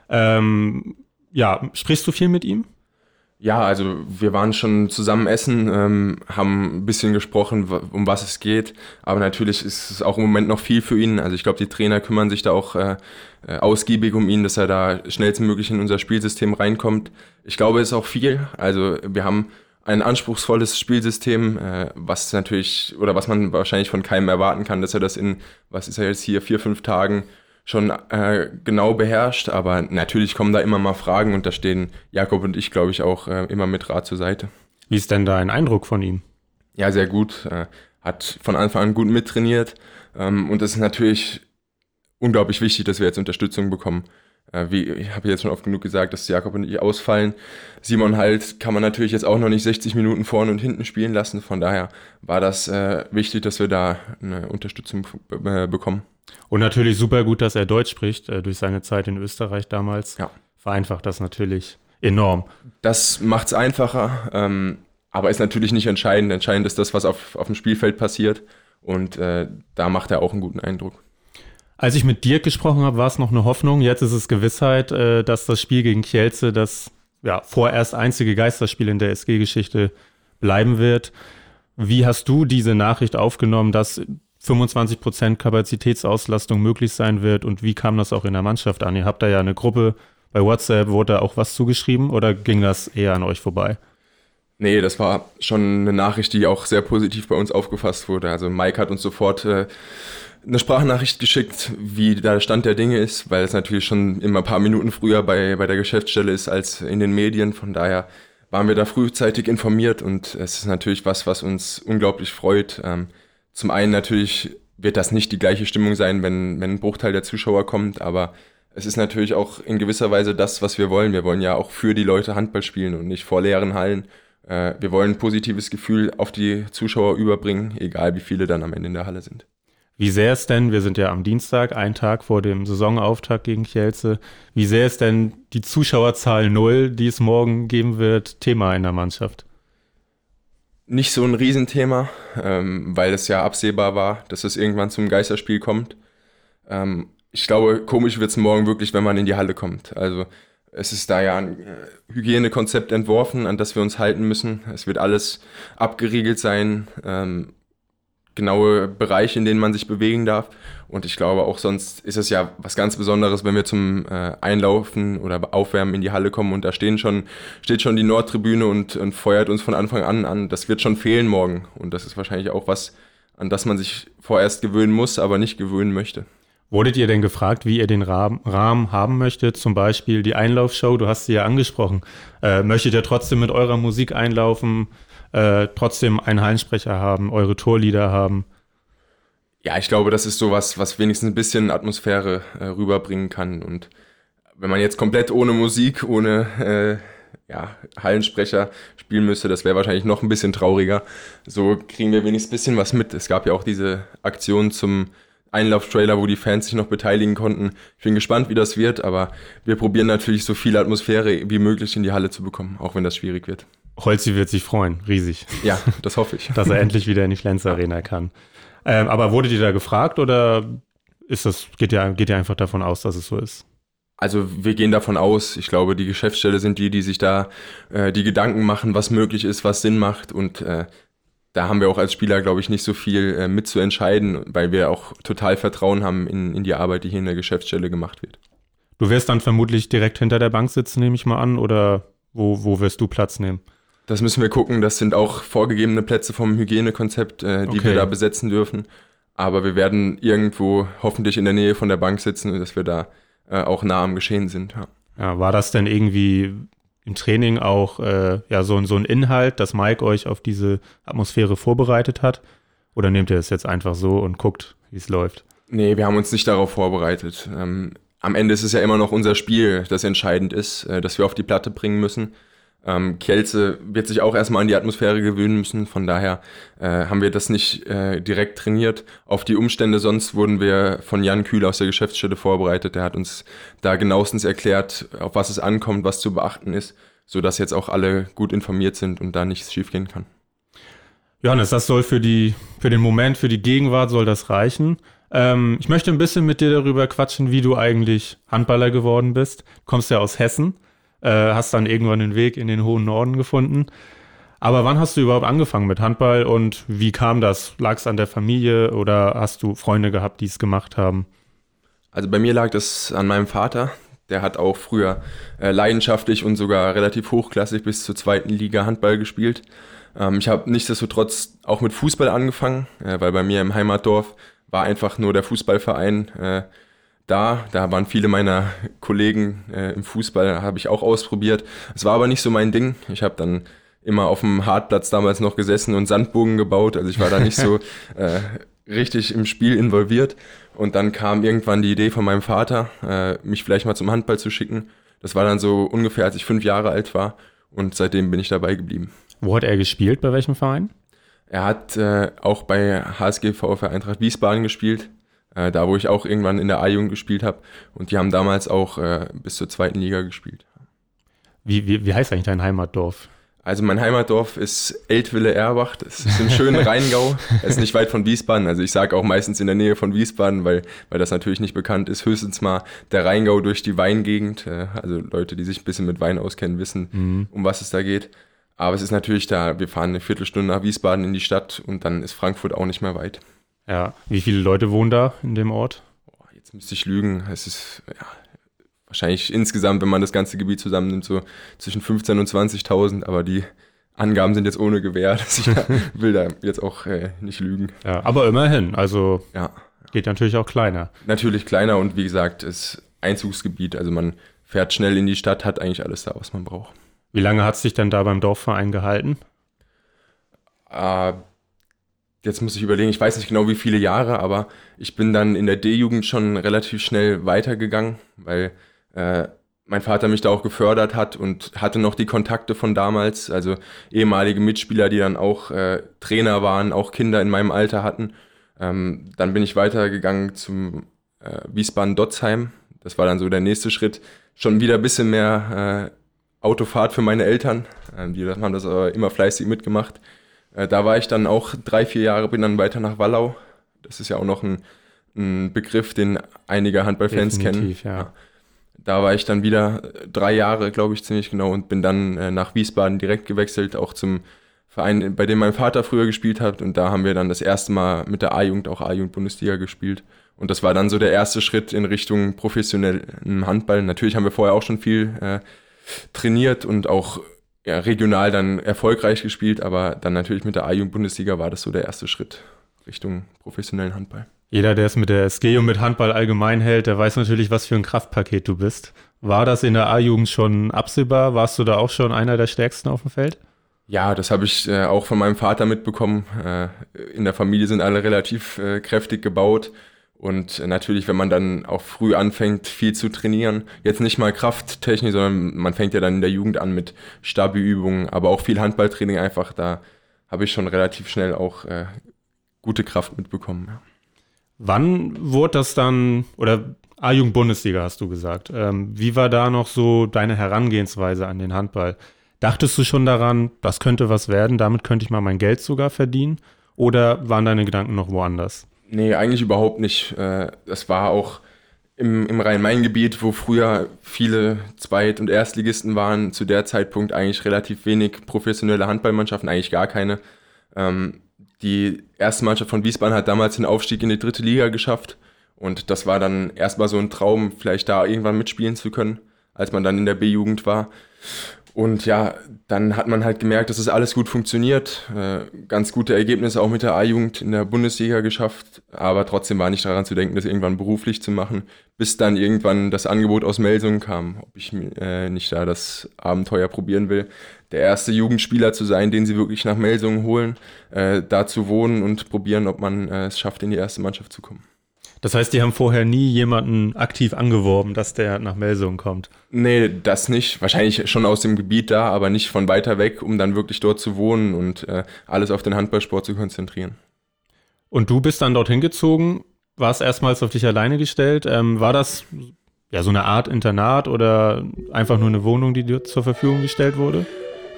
Ähm, ja, sprichst du viel mit ihm? Ja, also wir waren schon zusammen essen, ähm, haben ein bisschen gesprochen, um was es geht, aber natürlich ist es auch im Moment noch viel für ihn. Also ich glaube, die Trainer kümmern sich da auch äh, ausgiebig um ihn, dass er da schnellstmöglich in unser Spielsystem reinkommt. Ich glaube, es ist auch viel. Also wir haben ein anspruchsvolles Spielsystem, äh, was natürlich, oder was man wahrscheinlich von keinem erwarten kann, dass er das in, was ist er jetzt hier, vier, fünf Tagen schon äh, genau beherrscht, aber natürlich kommen da immer mal Fragen und da stehen Jakob und ich, glaube ich, auch äh, immer mit Rat zur Seite. Wie ist denn dein Eindruck von ihm? Ja, sehr gut. Äh, hat von Anfang an gut mittrainiert ähm, und es ist natürlich unglaublich wichtig, dass wir jetzt Unterstützung bekommen. Äh, wie ich habe jetzt schon oft genug gesagt, dass Jakob und ich ausfallen. Simon Halt kann man natürlich jetzt auch noch nicht sechzig Minuten vorne und hinten spielen lassen, von daher war das äh, wichtig, dass wir da eine Unterstützung äh, bekommen. Und natürlich super gut, dass er Deutsch spricht, äh, durch seine Zeit in Österreich damals. Ja. Vereinfacht das natürlich enorm. Das macht es einfacher, ähm, aber ist natürlich nicht entscheidend. Entscheidend ist das, was auf, auf dem Spielfeld passiert und äh, da macht er auch einen guten Eindruck. Als ich mit Dirk gesprochen habe, war es noch eine Hoffnung. Jetzt ist es Gewissheit, äh, dass das Spiel gegen Kielce das ja, vorerst einzige Geisterspiel in der S G-Geschichte bleiben wird. Wie hast du diese Nachricht aufgenommen, dass fünfundzwanzig Prozent Kapazitätsauslastung möglich sein wird und wie kam das auch in der Mannschaft an? Ihr habt da ja eine Gruppe bei WhatsApp, wurde da auch was zugeschrieben oder ging das eher an euch vorbei? Nee, das war schon eine Nachricht, die auch sehr positiv bei uns aufgefasst wurde. Also Mike hat uns sofort äh, eine Sprachnachricht geschickt, wie der Stand der Dinge ist, weil es natürlich schon immer ein paar Minuten früher bei, bei der Geschäftsstelle ist als in den Medien. Von daher waren wir da frühzeitig informiert und es ist natürlich was, was uns unglaublich freut. Ähm, zum einen natürlich wird das nicht die gleiche Stimmung sein, wenn, wenn ein Bruchteil der Zuschauer kommt, aber es ist natürlich auch in gewisser Weise das, was wir wollen. Wir wollen ja auch für die Leute Handball spielen und nicht vor leeren Hallen. Äh, wir wollen ein positives Gefühl auf die Zuschauer überbringen, egal wie viele dann am Ende in der Halle sind. Wie sehr ist denn, wir sind ja am Dienstag, einen Tag vor dem Saisonauftakt gegen Kielce, wie sehr ist denn die Zuschauerzahl null, die es morgen geben wird, Thema in der Mannschaft? Nicht so ein Riesenthema, ähm, weil es ja absehbar war, dass es irgendwann zum Geisterspiel kommt. Ähm, ich glaube, komisch wird es morgen wirklich, wenn man in die Halle kommt. Also Es ist da ja ein Hygienekonzept entworfen, an das wir uns halten müssen. Es wird alles abgeriegelt sein, ähm, genaue Bereiche, in denen man sich bewegen darf. Und ich glaube, auch sonst ist es ja was ganz Besonderes, wenn wir zum äh, Einlaufen oder Aufwärmen in die Halle kommen und da stehen schon, steht schon die Nordtribüne und, und feuert uns von Anfang an an. Das wird schon fehlen morgen. Und das ist wahrscheinlich auch was, an das man sich vorerst gewöhnen muss, aber nicht gewöhnen möchte. Wurdet ihr denn gefragt, wie ihr den Rahmen, Rahmen haben möchtet? Zum Beispiel die Einlaufshow, du hast sie ja angesprochen. Äh, möchtet ihr trotzdem mit eurer Musik einlaufen, äh, trotzdem einen Hallensprecher haben, eure Torlieder haben? Ja, ich glaube, das ist sowas, was wenigstens ein bisschen Atmosphäre äh, rüberbringen kann. Und wenn man jetzt komplett ohne Musik, ohne äh, ja, Hallensprecher spielen müsste, das wäre wahrscheinlich noch ein bisschen trauriger. So kriegen wir wenigstens ein bisschen was mit. Es gab ja auch diese Aktion zum Einlauftrailer, wo die Fans sich noch beteiligen konnten. Ich bin gespannt, wie das wird, aber wir probieren natürlich so viel Atmosphäre wie möglich in die Halle zu bekommen, auch wenn das schwierig wird. Holzi wird sich freuen, riesig. Ja, das hoffe ich. Dass er endlich wieder in die Flens Arena kann. Ähm, aber wurdet ihr da gefragt oder ist das, geht ihr, geht ihr einfach davon aus, dass es so ist? Also wir gehen davon aus. Ich glaube, die Geschäftsstelle sind die, die sich da äh, die Gedanken machen, was möglich ist, was Sinn macht und äh, da haben wir auch als Spieler, glaube ich, nicht so viel äh, mitzuentscheiden, weil wir auch total Vertrauen haben in, in die Arbeit, die hier in der Geschäftsstelle gemacht wird. Du wirst dann vermutlich direkt hinter der Bank sitzen, nehme ich mal an, oder wo, wo wirst du Platz nehmen? Das müssen wir gucken. Das sind auch vorgegebene Plätze vom Hygienekonzept, äh, die Okay. wir da besetzen dürfen. Aber wir werden irgendwo hoffentlich in der Nähe von der Bank sitzen, dass wir da äh, auch nah am Geschehen sind. Ja. Ja, war das denn irgendwie im Training auch äh, ja, so, so ein Inhalt, dass Mike euch auf diese Atmosphäre vorbereitet hat? Oder nehmt ihr es jetzt einfach so und guckt, wie es läuft? Nee, wir haben uns nicht darauf vorbereitet. Ähm, am Ende ist es ja immer noch unser Spiel, das entscheidend ist, äh, dass wir auf die Platte bringen müssen. Ähm, Kielce wird sich auch erstmal an die Atmosphäre gewöhnen müssen, von daher äh, haben wir das nicht äh, direkt trainiert. Auf die Umstände sonst wurden wir von Jan Kühl aus der Geschäftsstelle vorbereitet. Der hat uns da genauestens erklärt, auf was es ankommt, was zu beachten ist, sodass jetzt auch alle gut informiert sind und da nichts schiefgehen kann. Johannes, das soll für, die, für den Moment, für die Gegenwart soll das reichen. Ähm, ich möchte ein bisschen mit dir darüber quatschen, wie du eigentlich Handballer geworden bist. Du kommst ja aus Hessen. Hast dann irgendwann den Weg in den hohen Norden gefunden. Aber wann hast du überhaupt angefangen mit Handball und wie kam das? Lag es an der Familie oder hast du Freunde gehabt, die es gemacht haben? Also bei mir lag das an meinem Vater. Der hat auch früher äh, leidenschaftlich und sogar relativ hochklassig bis zur zweiten Liga Handball gespielt. Ähm, ich habe nichtsdestotrotz auch mit Fußball angefangen, äh, weil bei mir im Heimatdorf war einfach nur der Fußballverein äh, Da, da waren viele meiner Kollegen äh, im Fußball, habe ich auch ausprobiert. Es war aber nicht so mein Ding. Ich habe dann immer auf dem Hartplatz damals noch gesessen und Sandbogen gebaut. Also ich war da nicht so äh, richtig im Spiel involviert. Und dann kam irgendwann die Idee von meinem Vater, äh, mich vielleicht mal zum Handball zu schicken. Das war dann so ungefähr, als ich fünf Jahre alt war. Und seitdem bin ich dabei geblieben. Wo hat er gespielt? Bei welchem Verein? Er hat äh, auch bei H S G VfR Eintracht Wiesbaden gespielt. Äh, da, wo ich auch irgendwann in der A-Jugend gespielt habe. Und die haben damals auch äh, bis zur zweiten Liga gespielt. Wie, wie, wie heißt eigentlich dein Heimatdorf? Also mein Heimatdorf ist Eltville-Erbach. Das ist im schönen Rheingau. Das ist nicht weit von Wiesbaden. Also ich sage auch meistens in der Nähe von Wiesbaden, weil, weil das natürlich nicht bekannt ist. Höchstens mal der Rheingau durch die Weingegend. Äh, also Leute, die sich ein bisschen mit Wein auskennen, wissen, mhm. um was es da geht. Aber es ist natürlich da, wir fahren eine Viertelstunde nach Wiesbaden in die Stadt und dann ist Frankfurt auch nicht mehr weit. Ja, wie viele Leute wohnen da in dem Ort? Oh, jetzt müsste ich lügen. Es ist ja, wahrscheinlich insgesamt, wenn man das ganze Gebiet zusammennimmt, so zwischen fünfzehntausend und zwanzigtausend. Aber die Angaben sind jetzt ohne Gewähr. Dass ich da, will da jetzt auch äh, nicht lügen. Ja, aber immerhin. Also ja. Geht natürlich auch kleiner. Natürlich kleiner und wie gesagt, ist Einzugsgebiet. Also man fährt schnell in die Stadt, hat eigentlich alles da, was man braucht. Wie lange hat es sich denn da beim Dorfverein gehalten? Äh, Jetzt muss ich überlegen, ich weiß nicht genau wie viele Jahre, aber ich bin dann in der D-Jugend schon relativ schnell weitergegangen, weil äh, mein Vater mich da auch gefördert hat und hatte noch die Kontakte von damals, also ehemalige Mitspieler, die dann auch äh, Trainer waren, auch Kinder in meinem Alter hatten. Ähm, dann bin ich weitergegangen zum äh, Wiesbaden-Dotzheim. Das war dann so der nächste Schritt. Schon wieder ein bisschen mehr äh, Autofahrt für meine Eltern. Ähm, die haben das aber immer fleißig mitgemacht. Da war ich dann auch drei, vier Jahre, bin dann weiter nach Wallau. Das ist ja auch noch ein, ein Begriff, den einige Handballfans Definitiv, kennen. Ja. Da war ich dann wieder drei Jahre, glaube ich, ziemlich genau, und bin dann äh, nach Wiesbaden direkt gewechselt, auch zum Verein, bei dem mein Vater früher gespielt hat. Und da haben wir dann das erste Mal mit der A-Jugend, auch A-Jugend-Bundesliga gespielt. Und das war dann so der erste Schritt in Richtung professionellem Handball. Natürlich haben wir vorher auch schon viel äh, trainiert und auch ja, regional dann erfolgreich gespielt, aber dann natürlich mit der A-Jugend-Bundesliga war das so der erste Schritt Richtung professionellen Handball. Jeder, der es mit der S G und mit Handball allgemein hält, der weiß natürlich, was für ein Kraftpaket du bist. War das in der A-Jugend schon absehbar? Warst du da auch schon einer der Stärksten auf dem Feld? Ja, das habe ich äh, auch von meinem Vater mitbekommen. Äh, in der Familie sind alle relativ äh, kräftig gebaut. Und äh, natürlich, wenn man dann auch früh anfängt, viel zu trainieren, jetzt nicht mal Krafttechnik, sondern man fängt ja dann in der Jugend an mit Stabi-Übungen, aber auch viel Handballtraining einfach, da habe ich schon relativ schnell auch äh, gute Kraft mitbekommen. Ja. Wann wurde das dann, oder A-Jugend-Bundesliga hast du gesagt, ähm, wie war da noch so deine Herangehensweise an den Handball? Dachtest du schon daran, das könnte was werden, damit könnte ich mal mein Geld sogar verdienen? Oder waren deine Gedanken noch woanders? Nee, eigentlich überhaupt nicht. Das war auch im, im Rhein-Main-Gebiet, wo früher viele Zweit- und Erstligisten waren, zu der Zeitpunkt eigentlich relativ wenig professionelle Handballmannschaften, eigentlich gar keine. Die erste Mannschaft von Wiesbaden hat damals den Aufstieg in die dritte Liga geschafft. Und das war dann erstmal so ein Traum, vielleicht da irgendwann mitspielen zu können, als man dann in der B-Jugend war. Und ja, dann hat man halt gemerkt, dass es alles gut funktioniert. Äh, ganz gute Ergebnisse auch mit der A-Jugend in der Bundesliga geschafft. Aber trotzdem war nicht daran zu denken, das irgendwann beruflich zu machen, bis dann irgendwann das Angebot aus Melsungen kam, ob ich äh, nicht da das Abenteuer probieren will, der erste Jugendspieler zu sein, den sie wirklich nach Melsungen holen, äh, da zu wohnen und probieren, ob man äh, es schafft, in die erste Mannschaft zu kommen. Das heißt, die haben vorher nie jemanden aktiv angeworben, dass der nach Melsungen kommt? Nee, das nicht. Wahrscheinlich schon aus dem Gebiet da, aber nicht von weiter weg, um dann wirklich dort zu wohnen und äh, alles auf den Handballsport zu konzentrieren. Und du bist dann dorthin gezogen, warst erstmals auf dich alleine gestellt. Ähm, war das ja so eine Art Internat oder einfach nur eine Wohnung, die dir zur Verfügung gestellt wurde?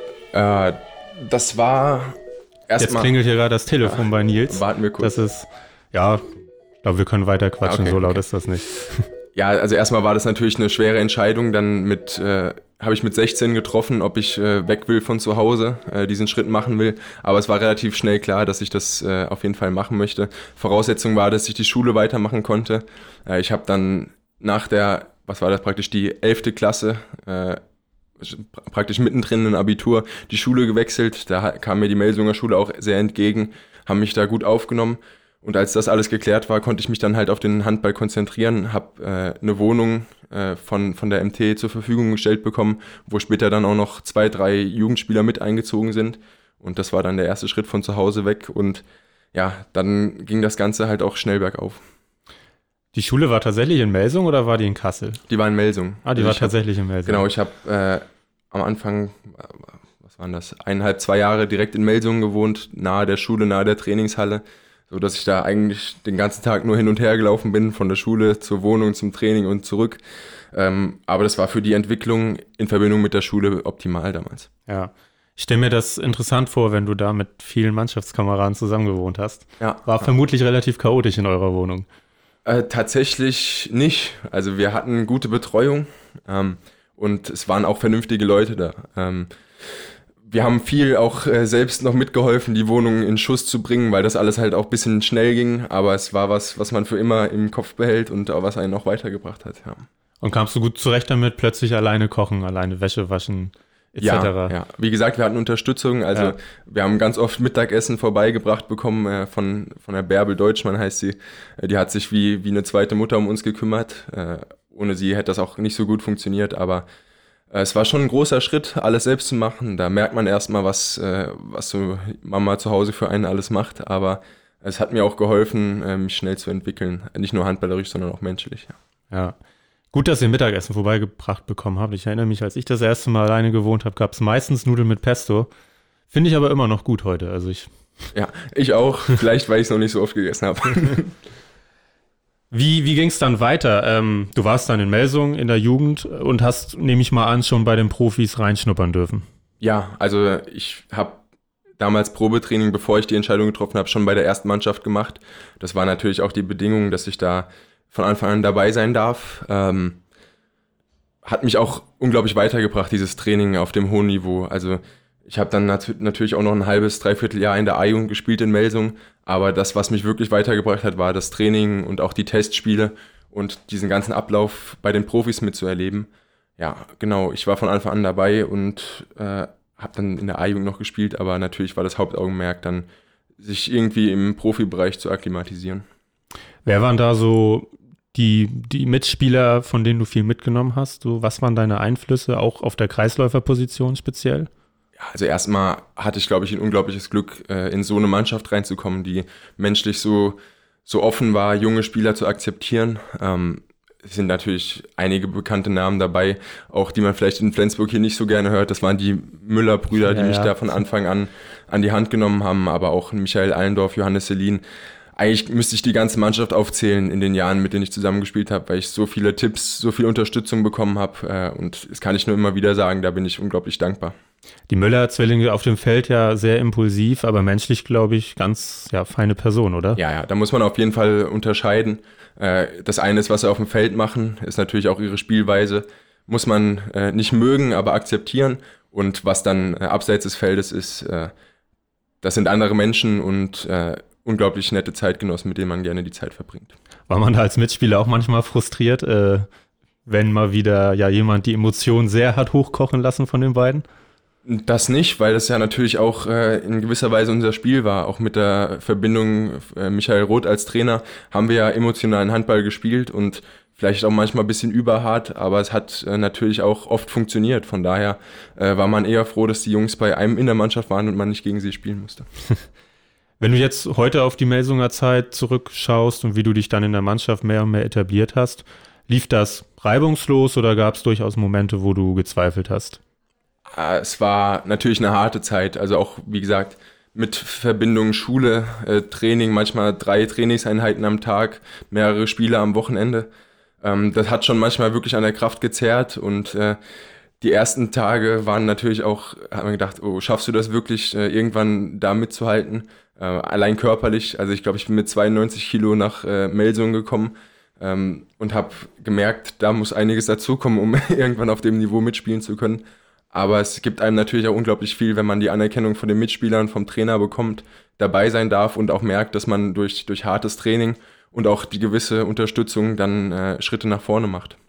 Äh, das war erstmal... Jetzt klingelt hier gerade das Telefon ja, bei Nils. Warten wir kurz. Das ist, ja... Ich glaube, wir können weiter quatschen, okay, so laut okay. ist das nicht. Ja, also erstmal war das natürlich eine schwere Entscheidung. Dann mit äh, habe ich mit sechzehn getroffen, ob ich äh, weg will von zu Hause, äh, diesen Schritt machen will. Aber es war relativ schnell klar, dass ich das äh, auf jeden Fall machen möchte. Voraussetzung war, dass ich die Schule weitermachen konnte. Äh, ich habe dann nach der, was war das praktisch, die elfte Klasse, äh, praktisch mittendrin im Abitur, die Schule gewechselt. Da kam mir die Melsunger Schule auch sehr entgegen, haben mich da gut aufgenommen. Und als das alles geklärt war, konnte ich mich dann halt auf den Handball konzentrieren, habe äh, eine Wohnung äh, von, von der M T zur Verfügung gestellt bekommen, wo später dann auch noch zwei, drei Jugendspieler mit eingezogen sind. Und das war dann der erste Schritt von zu Hause weg. Und ja, dann ging das Ganze halt auch schnell bergauf. Die Schule war tatsächlich in Melsungen oder war die in Kassel? Die war in Melsungen. Ah, die also war tatsächlich hab, in Melsungen. Genau, ich habe äh, am Anfang... was waren das? Eineinhalb, zwei Jahre direkt in Melsungen gewohnt, nahe der Schule, nahe der Trainingshalle. So dass ich da eigentlich den ganzen Tag nur hin und her gelaufen bin, von der Schule zur Wohnung, zum Training und zurück. Ähm, aber das war für die Entwicklung in Verbindung mit der Schule optimal damals. Ja, ich stelle mir das interessant vor, wenn du da mit vielen Mannschaftskameraden zusammen gewohnt hast. Ja, war ja. vermutlich relativ chaotisch in eurer Wohnung. Äh, tatsächlich nicht. Also wir hatten gute Betreuung ähm, und es waren auch vernünftige Leute da. Ähm, Wir haben viel auch äh, selbst noch mitgeholfen, die Wohnung in Schuss zu bringen, weil das alles halt auch ein bisschen schnell ging. Aber es war was, was man für immer im Kopf behält und auch was einen auch weitergebracht hat. Ja. Und kamst du gut zurecht damit, plötzlich alleine kochen, alleine Wäsche waschen et cetera? Ja, ja. Wie gesagt, wir hatten Unterstützung. Also ja. wir haben ganz oft Mittagessen vorbeigebracht bekommen äh, von, von der Bärbel Deutschmann, heißt sie. Äh, die hat sich wie, wie eine zweite Mutter um uns gekümmert. Äh, ohne sie hätte das auch nicht so gut funktioniert, aber es war schon ein großer Schritt, alles selbst zu machen. Da merkt man erstmal, was, äh, was so Mama zu Hause für einen alles macht. Aber es hat mir auch geholfen, äh, mich schnell zu entwickeln. Nicht nur handballerisch, sondern auch menschlich. Ja. ja. Gut, dass ihr Mittagessen vorbeigebracht bekommen habt. Ich erinnere mich, als ich das erste Mal alleine gewohnt habe, gab es meistens Nudeln mit Pesto. Finde ich aber immer noch gut heute. Also ich ja, ich auch. Vielleicht, weil ich es noch nicht so oft gegessen habe. Wie, wie ging es dann weiter? Ähm, du warst dann in Melsungen in der Jugend und hast, nehme ich mal an, schon bei den Profis reinschnuppern dürfen. Ja, also ich habe damals Probetraining, bevor ich die Entscheidung getroffen habe, schon bei der ersten Mannschaft gemacht. Das war natürlich auch die Bedingung, dass ich da von Anfang an dabei sein darf. Ähm, hat mich auch unglaublich weitergebracht, dieses Training auf dem hohen Niveau. Also ich habe dann nat- natürlich auch noch ein halbes, dreiviertel Jahr in der A-Jugend gespielt in Melsung, aber das, was mich wirklich weitergebracht hat, war das Training und auch die Testspiele und diesen ganzen Ablauf bei den Profis mitzuerleben. Ja, genau, ich war von Anfang an dabei und äh, habe dann in der A-Jugend noch gespielt, aber natürlich war das Hauptaugenmerk dann, sich irgendwie im Profibereich zu akklimatisieren. Wer waren da so die, die Mitspieler, von denen du viel mitgenommen hast? So, was waren deine Einflüsse, auch auf der Kreisläuferposition speziell? Ja, also erstmal hatte ich, glaube ich, ein unglaubliches Glück, äh, in so eine Mannschaft reinzukommen, die menschlich so, so offen war, junge Spieler zu akzeptieren. Ähm, es sind natürlich einige bekannte Namen dabei, auch die man vielleicht in Flensburg hier nicht so gerne hört. Das waren die Müller-Brüder, die ja, mich ja. da von Anfang an an die Hand genommen haben, aber auch Michael Allendorf, Johannes Selin. Eigentlich müsste ich die ganze Mannschaft aufzählen in den Jahren, mit denen ich zusammengespielt habe, weil ich so viele Tipps, so viel Unterstützung bekommen habe. Äh, und das kann ich nur immer wieder sagen, da bin ich unglaublich dankbar. Die Müller-Zwillinge auf dem Feld ja sehr impulsiv, aber menschlich, glaube ich, ganz ja, feine Person, oder? Ja, ja, da muss man auf jeden Fall unterscheiden. Äh, das eine ist, was sie auf dem Feld machen, ist natürlich auch ihre Spielweise. Muss man äh, nicht mögen, aber akzeptieren. Und was dann äh, abseits des Feldes ist, äh, das sind andere Menschen und äh, unglaublich nette Zeitgenossen, mit denen man gerne die Zeit verbringt. War man da als Mitspieler auch manchmal frustriert, äh, wenn mal wieder ja jemand die Emotionen sehr hat hochkochen lassen von den beiden? Das nicht, weil das ja natürlich auch äh, in gewisser Weise unser Spiel war. Auch mit der Verbindung äh, Michael Roth als Trainer haben wir ja emotionalen Handball gespielt und vielleicht auch manchmal ein bisschen überhart, aber es hat äh, natürlich auch oft funktioniert. Von daher äh, war man eher froh, dass die Jungs bei einem in der Mannschaft waren und man nicht gegen sie spielen musste. Wenn du jetzt heute auf die Melsunger Zeit zurückschaust und wie du dich dann in der Mannschaft mehr und mehr etabliert hast, lief das reibungslos oder gab es durchaus Momente, wo du gezweifelt hast? Es war natürlich eine harte Zeit, also auch, wie gesagt, mit Verbindung Schule, äh, Training, manchmal drei Trainingseinheiten am Tag, mehrere Spiele am Wochenende. Ähm, das hat schon manchmal wirklich an der Kraft gezerrt und äh, die ersten Tage waren natürlich auch, hat man gedacht, oh, schaffst du das wirklich, äh, irgendwann da mitzuhalten? Äh, allein körperlich, also ich glaube, ich bin mit zweiundneunzig Kilo nach äh, Melsungen gekommen ähm, und habe gemerkt, da muss einiges dazukommen, um irgendwann auf dem Niveau mitspielen zu können. Aber es gibt einem natürlich auch unglaublich viel, wenn man die Anerkennung von den Mitspielern, vom Trainer bekommt, dabei sein darf und auch merkt, dass man durch, durch hartes Training und auch die gewisse Unterstützung dann äh, Schritte nach vorne macht.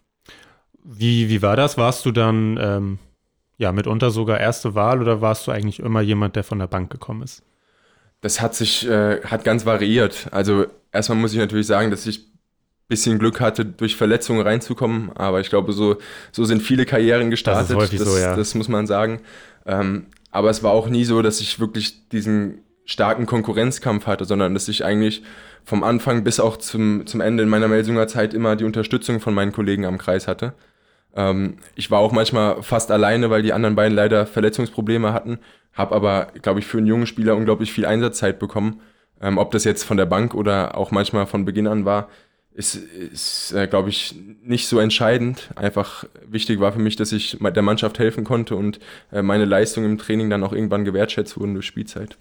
Wie, wie war das? Warst du dann ähm, ja mitunter sogar erste Wahl oder warst du eigentlich immer jemand, der von der Bank gekommen ist? Das hat sich äh, hat ganz variiert. Also erstmal muss ich natürlich sagen, dass ich bisschen Glück hatte, durch Verletzungen reinzukommen, aber ich glaube, so, so sind viele Karrieren gestartet, das, ist häufig das, so, ja. das muss man sagen. Ähm, aber es war auch nie so, dass ich wirklich diesen starken Konkurrenzkampf hatte, sondern dass ich eigentlich vom Anfang bis auch zum, zum Ende in meiner Melsunger Zeit immer die Unterstützung von meinen Kollegen am Kreis hatte. Ähm, ich war auch manchmal fast alleine, weil die anderen beiden leider Verletzungsprobleme hatten, habe aber, glaube ich, für einen jungen Spieler unglaublich viel Einsatzzeit bekommen. Ähm, ob das jetzt von der Bank oder auch manchmal von Beginn an war, ist, ist äh, glaube ich, nicht so entscheidend. Einfach wichtig war für mich, dass ich der Mannschaft helfen konnte und äh, meine Leistung im Training dann auch irgendwann gewertschätzt wurden durch Spielzeit.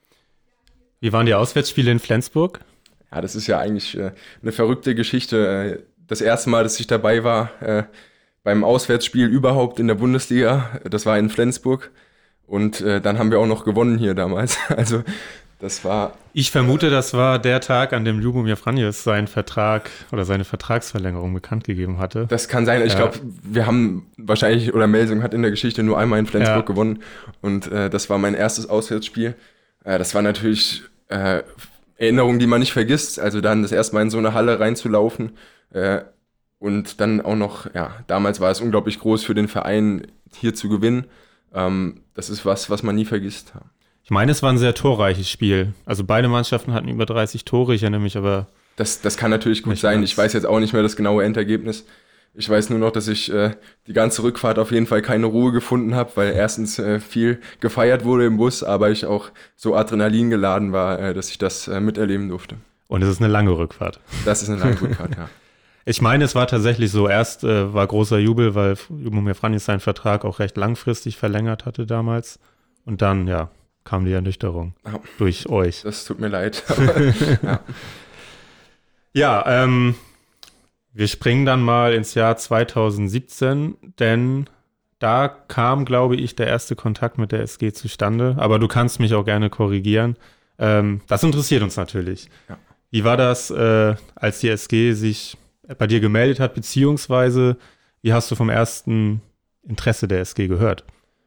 Wie waren die Auswärtsspiele in Flensburg? Ja, das ist ja eigentlich äh, eine verrückte Geschichte. Das erste Mal, dass ich dabei war äh, beim Auswärtsspiel überhaupt in der Bundesliga, das war in Flensburg. Und äh, dann haben wir auch noch gewonnen hier damals. Also das war... Ich vermute, das war der Tag, an dem Ljubomir Franjes seinen Vertrag oder seine Vertragsverlängerung bekannt gegeben hatte. Das kann sein. Ich ja. glaube, wir haben wahrscheinlich, oder Melsung hat in der Geschichte nur einmal in Flensburg ja. gewonnen. Und äh, das war mein erstes Auswärtsspiel. Äh, das war natürlich äh, Erinnerungen, die man nicht vergisst. Also dann das erste Mal in so eine Halle reinzulaufen. Äh, und dann auch noch, ja, damals war es unglaublich groß für den Verein, hier zu gewinnen. Ähm, das ist was, was man nie vergisst. Ich meine, es war ein sehr torreiches Spiel. Also beide Mannschaften hatten über dreißig Tore, ich erinnere mich aber... Das, das kann natürlich gut sein. Ich weiß jetzt auch nicht mehr das genaue Endergebnis. Ich weiß nur noch, dass ich äh, die ganze Rückfahrt auf jeden Fall keine Ruhe gefunden habe, weil erstens äh, viel gefeiert wurde im Bus, aber ich auch so Adrenalin geladen war, äh, dass ich das äh, miterleben durfte. Und es ist eine lange Rückfahrt. Das ist eine lange Rückfahrt, ja. Ich meine, es war tatsächlich so, erst äh, war großer Jubel, weil Ljubomir Franjes seinen Vertrag auch recht langfristig verlängert hatte damals. Und dann, ja, kam die Ernüchterung ja. durch euch. Das tut mir leid. Aber, ja, ja ähm, Wir springen dann mal ins Jahr zweitausendsiebzehn, denn da kam, glaube ich, der erste Kontakt mit der S G zustande. Aber du kannst mich auch gerne korrigieren. Ähm, das interessiert uns natürlich. Ja. Wie war das, äh, als die S G sich bei dir gemeldet hat, beziehungsweise wie hast du vom ersten Interesse der S G gehört?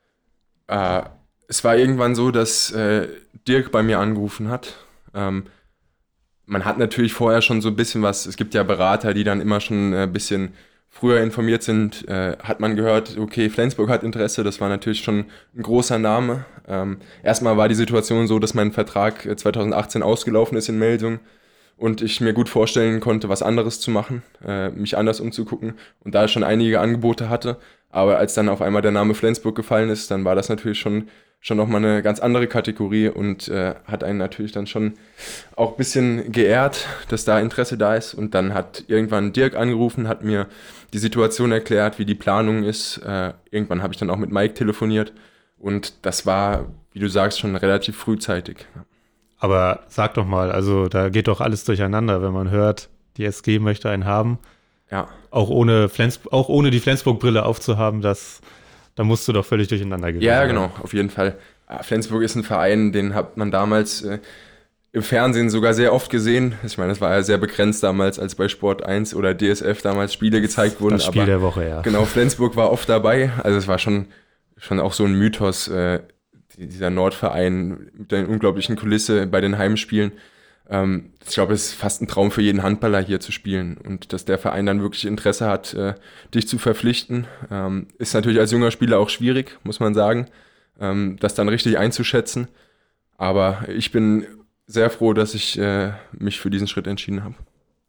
Äh, es war irgendwann so, dass äh, Dirk bei mir angerufen hat. Ähm, man hat natürlich vorher schon so ein bisschen was, es gibt ja Berater, die dann immer schon ein bisschen früher informiert sind, äh, hat man gehört, okay, Flensburg hat Interesse, das war natürlich schon ein großer Name. Ähm, erstmal war die Situation so, dass mein Vertrag zweitausendachtzehn ausgelaufen ist in Melsung und ich mir gut vorstellen konnte, was anderes zu machen, äh, mich anders umzugucken und da schon einige Angebote hatte. Aber als dann auf einmal der Name Flensburg gefallen ist, dann war das natürlich schon, schon nochmal eine ganz andere Kategorie und äh, hat einen natürlich dann schon auch ein bisschen geehrt, dass da Interesse da ist. Und dann hat irgendwann Dirk angerufen, hat mir die Situation erklärt, wie die Planung ist. Äh, irgendwann habe ich dann auch mit Mike telefoniert und das war, wie du sagst, schon relativ frühzeitig. Aber sag doch mal, also da geht doch alles durcheinander, wenn man hört, die S G möchte einen haben. Ja. Auch ohne Flens- auch ohne die Flensburg-Brille aufzuhaben, das, da musst du doch völlig durcheinander gehen. Ja, genau, auf jeden Fall. Flensburg ist ein Verein, den hat man damals äh, im Fernsehen sogar sehr oft gesehen. Ich meine, das war ja sehr begrenzt damals, als bei Sport eins oder D S F damals Spiele gezeigt wurden. Das Spiel aber der Woche, ja. Genau, Flensburg war oft dabei. Also es war schon, schon auch so ein Mythos, äh, dieser Nordverein mit der unglaublichen Kulisse bei den Heimspielen. Ähm, ich glaube, es ist fast ein Traum für jeden Handballer hier zu spielen und dass der Verein dann wirklich Interesse hat, äh, dich zu verpflichten, ähm, ist natürlich als junger Spieler auch schwierig, muss man sagen, ähm, das dann richtig einzuschätzen. Aber ich bin sehr froh, dass ich äh, mich für diesen Schritt entschieden habe.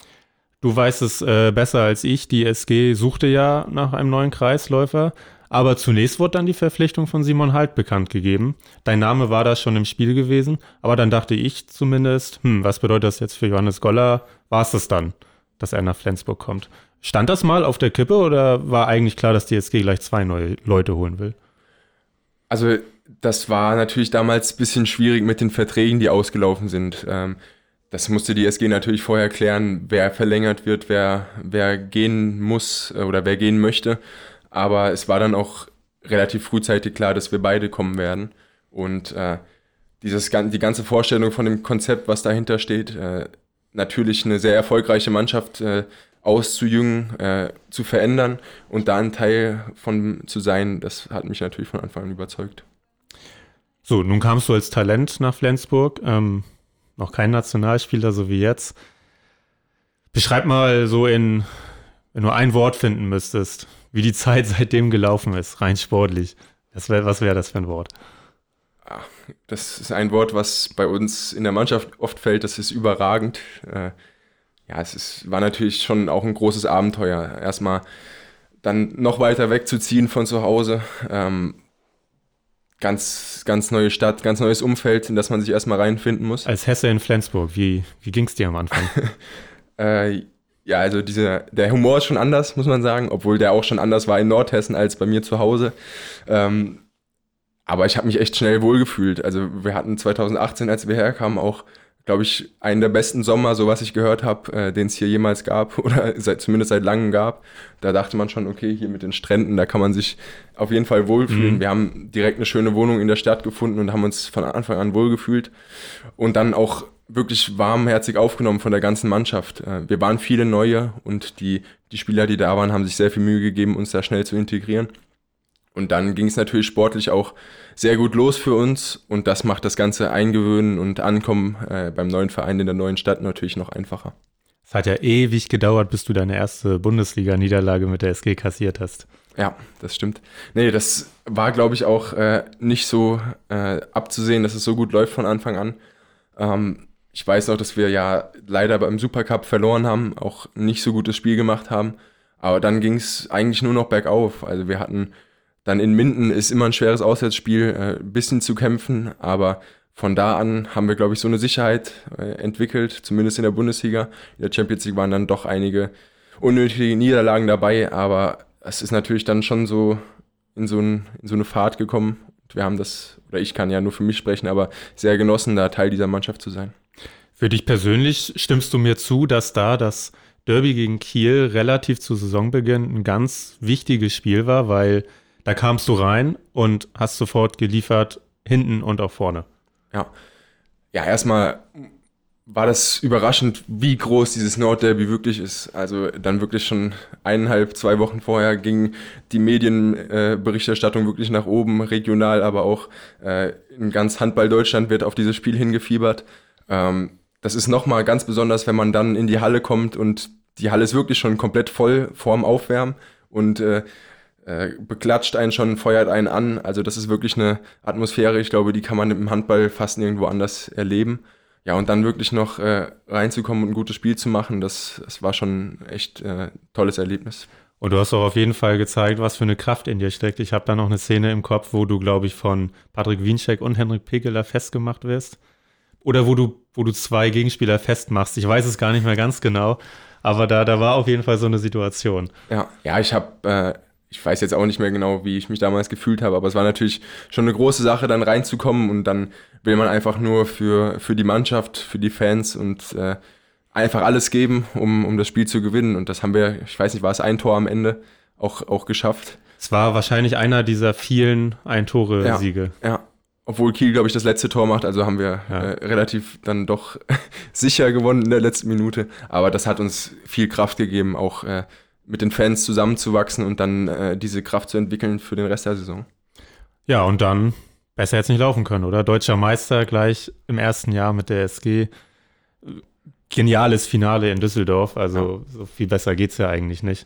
Du weißt es äh, besser als ich. Die S G suchte ja nach einem neuen Kreisläufer. Aber zunächst wurde dann die Verpflichtung von Simon Halt bekannt gegeben. Dein Name war da schon im Spiel gewesen. Aber dann dachte ich zumindest, hm, was bedeutet das jetzt für Johannes Goller? War es das dann, dass er nach Flensburg kommt? Stand das mal auf der Kippe oder war eigentlich klar, dass die S G gleich zwei neue Leute holen will? Also das war natürlich damals ein bisschen schwierig mit den Verträgen, die ausgelaufen sind. Ähm, das musste die S G natürlich vorher klären, wer verlängert wird, wer, wer gehen muss oder wer gehen möchte. Aber es war dann auch relativ frühzeitig klar, dass wir beide kommen werden. Und äh, dieses, die ganze Vorstellung von dem Konzept, was dahinter steht, äh, natürlich eine sehr erfolgreiche Mannschaft äh, auszujüngen, äh, zu verändern und da ein Teil von zu sein, das hat mich natürlich von Anfang an überzeugt. So, nun kamst du als Talent nach Flensburg, ähm, noch kein Nationalspieler, so wie jetzt. Beschreib mal so in, wenn du ein Wort finden müsstest, wie die Zeit seitdem gelaufen ist, rein sportlich. Das wär, was wäre das für ein Wort? Das ist ein Wort, was bei uns in der Mannschaft oft fällt, das ist überragend. Äh, ja, es ist, war natürlich schon auch ein großes Abenteuer. Erstmal dann noch weiter wegzuziehen von zu Hause. Ähm, ganz, ganz neue Stadt, ganz neues Umfeld, in das man sich erstmal reinfinden muss. Als Hesse in Flensburg, wie, wie ging es dir am Anfang? äh, Ja, also dieser, der Humor ist schon anders, muss man sagen, obwohl der auch schon anders war in Nordhessen als bei mir zu Hause. Ähm, aber ich habe mich echt schnell wohlgefühlt. Also wir hatten zweitausendachtzehn, als wir herkamen, auch, glaube ich, einen der besten Sommer, so was ich gehört habe, äh, den es hier jemals gab oder seit, zumindest seit langem gab. Da dachte man schon, okay, hier mit den Stränden, da kann man sich auf jeden Fall wohlfühlen. Mhm. Wir haben direkt eine schöne Wohnung in der Stadt gefunden und haben uns von Anfang an wohlgefühlt. Und dann auch wirklich warmherzig aufgenommen von der ganzen Mannschaft. Wir waren viele Neue und die, die Spieler, die da waren, haben sich sehr viel Mühe gegeben, uns da schnell zu integrieren. Und dann ging es natürlich sportlich auch sehr gut los für uns und das macht das ganze Eingewöhnen und Ankommen äh, beim neuen Verein in der neuen Stadt natürlich noch einfacher. Es hat ja ewig gedauert, bis du deine erste Bundesliga-Niederlage mit der S G kassiert hast. Ja, das stimmt. Nee, das war, glaube ich, auch äh, nicht so äh, abzusehen, dass es so gut läuft von Anfang an. Ähm, Ich weiß auch, dass wir ja leider beim Supercup verloren haben, auch nicht so gutes Spiel gemacht haben. Aber dann ging es eigentlich nur noch bergauf. Also wir hatten dann in Minden, ist immer ein schweres Auswärtsspiel, ein äh, bisschen zu kämpfen. Aber von da an haben wir, glaube ich, so eine Sicherheit äh, entwickelt, zumindest in der Bundesliga. In der Champions League waren dann doch einige unnötige Niederlagen dabei. Aber es ist natürlich dann schon so in so, ein, in so eine Fahrt gekommen. Wir haben das, oder ich kann ja nur für mich sprechen, aber sehr genossen, da Teil dieser Mannschaft zu sein. Für dich persönlich stimmst du mir zu, dass da das Derby gegen Kiel relativ zu Saisonbeginn ein ganz wichtiges Spiel war, weil da kamst du rein und hast sofort geliefert, hinten und auch vorne. Ja, ja, erstmal war das überraschend, wie groß dieses Nordderby wirklich ist. Also dann wirklich schon eineinhalb, zwei Wochen vorher ging die Medienberichterstattung äh, wirklich nach oben, regional, aber auch äh, in ganz Handball Deutschland wird auf dieses Spiel hingefiebert. Ähm, das ist nochmal ganz besonders, wenn man dann in die Halle kommt und die Halle ist wirklich schon komplett voll vorm Aufwärmen und äh, äh, beklatscht einen schon, feuert einen an. Also das ist wirklich eine Atmosphäre, ich glaube, die kann man im Handball fast nirgendwo anders erleben. Ja, und dann wirklich noch äh, reinzukommen und ein gutes Spiel zu machen, das, das war schon echt äh, tolles Erlebnis. Und du hast auch auf jeden Fall gezeigt, was für eine Kraft in dir steckt. Ich habe da noch eine Szene im Kopf, wo du, glaube ich, von Patrick Wiencheck und Henrik Pekeler festgemacht wirst. Oder wo du, wo du zwei Gegenspieler festmachst. Ich weiß es gar nicht mehr ganz genau, aber da, da war auf jeden Fall so eine Situation. Ja, ja, ich habe... Äh, Ich weiß jetzt auch nicht mehr genau, wie ich mich damals gefühlt habe, aber es war natürlich schon eine große Sache, dann reinzukommen und dann will man einfach nur für, für die Mannschaft, für die Fans und äh, einfach alles geben, um, um das Spiel zu gewinnen. Und das haben wir, ich weiß nicht, war es ein Tor am Ende, auch, auch geschafft. Es war wahrscheinlich einer dieser vielen Ein-Tore-Siege. Ja, ja, obwohl Kiel, glaube ich, das letzte Tor macht, also haben wir ja. äh, relativ dann doch sicher gewonnen in der letzten Minute. Aber das hat uns viel Kraft gegeben, auch äh, mit den Fans zusammenzuwachsen und dann äh, diese Kraft zu entwickeln für den Rest der Saison. Ja, und dann besser jetzt nicht laufen können, oder? Deutscher Meister gleich im ersten Jahr mit der S G. Geniales Finale in Düsseldorf, also ja. So viel besser geht's ja eigentlich nicht.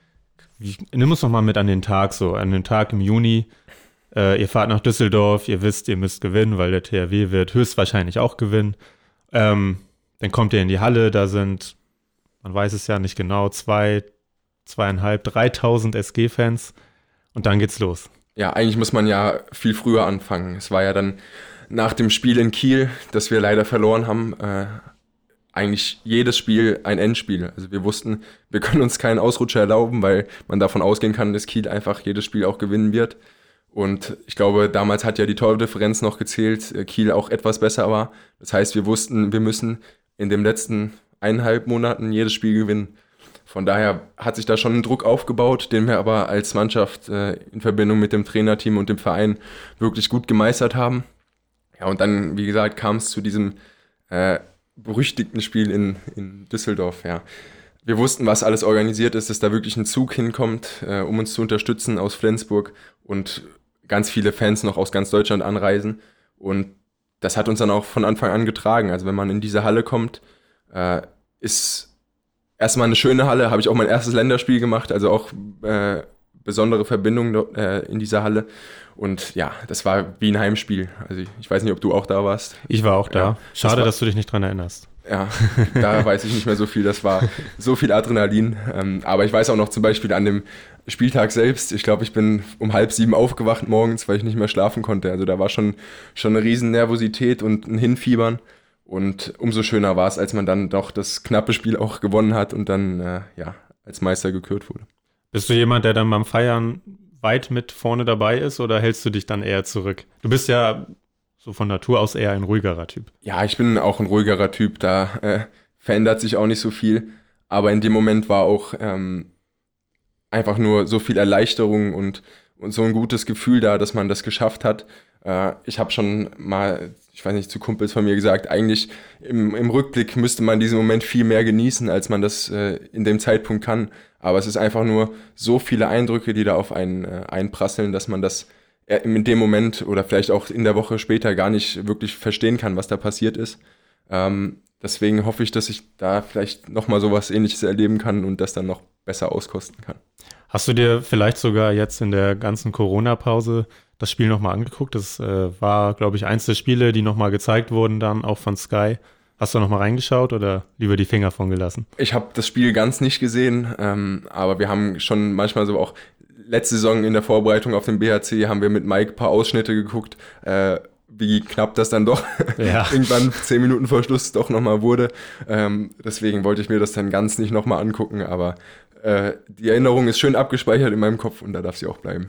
Wie, nimm uns noch mal mit an den Tag, so an den Tag im Juni. Äh, ihr fahrt nach Düsseldorf, ihr wisst, ihr müsst gewinnen, weil der T H W wird höchstwahrscheinlich auch gewinnen. Ähm, dann kommt ihr in die Halle, da sind, man weiß es ja nicht genau, zwei, zweieinhalb, dreitausend S G-Fans und dann geht's los. Ja, eigentlich muss man ja viel früher anfangen. Es war ja dann nach dem Spiel in Kiel, das wir leider verloren haben, äh, eigentlich jedes Spiel ein Endspiel. Also wir wussten, wir können uns keinen Ausrutscher erlauben, weil man davon ausgehen kann, dass Kiel einfach jedes Spiel auch gewinnen wird. Und ich glaube, damals hat ja die Tordifferenz noch gezählt, Kiel auch etwas besser war. Das heißt, wir wussten, wir müssen in den letzten eineinhalb Monaten jedes Spiel gewinnen. Von daher hat sich da schon ein Druck aufgebaut, den wir aber als Mannschaft äh, in Verbindung mit dem Trainerteam und dem Verein wirklich gut gemeistert haben. Ja, und dann, wie gesagt, kam es zu diesem äh, berüchtigten Spiel in, in Düsseldorf. Ja. Wir wussten, was alles organisiert ist, dass da wirklich ein Zug hinkommt, äh, um uns zu unterstützen aus Flensburg und ganz viele Fans noch aus ganz Deutschland anreisen. Und das hat uns dann auch von Anfang an getragen. Also wenn man in diese Halle kommt, äh, ist erstmal eine schöne Halle, habe ich auch mein erstes Länderspiel gemacht, also auch äh, besondere Verbindung dort, äh, in dieser Halle. Und ja, das war wie ein Heimspiel. Also ich, ich weiß nicht, ob du auch da warst. Ich war auch da. Ja, Schade, das war, dass du dich nicht dran erinnerst. Ja, da weiß ich nicht mehr so viel. Das war so viel Adrenalin. Ähm, aber ich weiß auch noch zum Beispiel an dem Spieltag selbst, ich glaube, ich bin um halb sieben aufgewacht morgens, weil ich nicht mehr schlafen konnte. Also da war schon, schon eine riesen Nervosität und ein Hinfiebern. Und umso schöner war es, als man dann doch das knappe Spiel auch gewonnen hat und dann äh, ja, als Meister gekürt wurde. Bist du jemand, der dann beim Feiern weit mit vorne dabei ist oder hältst du dich dann eher zurück? Du bist ja so von Natur aus eher ein ruhigerer Typ. Ja, ich bin auch ein ruhigerer Typ, da äh, verändert sich auch nicht so viel. Aber in dem Moment war auch ähm, einfach nur so viel Erleichterung und, und so ein gutes Gefühl da, dass man das geschafft hat. Äh, ich habe schon mal, ich weiß nicht, zu Kumpels von mir gesagt, eigentlich im, im Rückblick müsste man diesen Moment viel mehr genießen, als man das äh, in dem Zeitpunkt kann. Aber es ist einfach nur so viele Eindrücke, die da auf einen äh, einprasseln, dass man das in dem Moment oder vielleicht auch in der Woche später gar nicht wirklich verstehen kann, was da passiert ist. Ähm, deswegen hoffe ich, dass ich da vielleicht nochmal sowas Ähnliches erleben kann und das dann noch besser auskosten kann. Hast du dir vielleicht sogar jetzt in der ganzen Corona-Pause das Spiel nochmal angeguckt? Das äh, war, glaube ich, eins der Spiele, die nochmal gezeigt wurden dann auch von Sky. Hast du nochmal reingeschaut oder lieber die Finger von gelassen? Ich habe das Spiel ganz nicht gesehen, ähm, aber wir haben schon manchmal so auch letzte Saison in der Vorbereitung auf den B H C haben wir mit Mike ein paar Ausschnitte geguckt, äh, wie knapp das dann doch ja. irgendwann zehn Minuten vor Schluss doch nochmal wurde. Ähm, deswegen wollte ich mir das dann ganz nicht nochmal angucken, aber äh, die Erinnerung ist schön abgespeichert in meinem Kopf und da darf sie auch bleiben.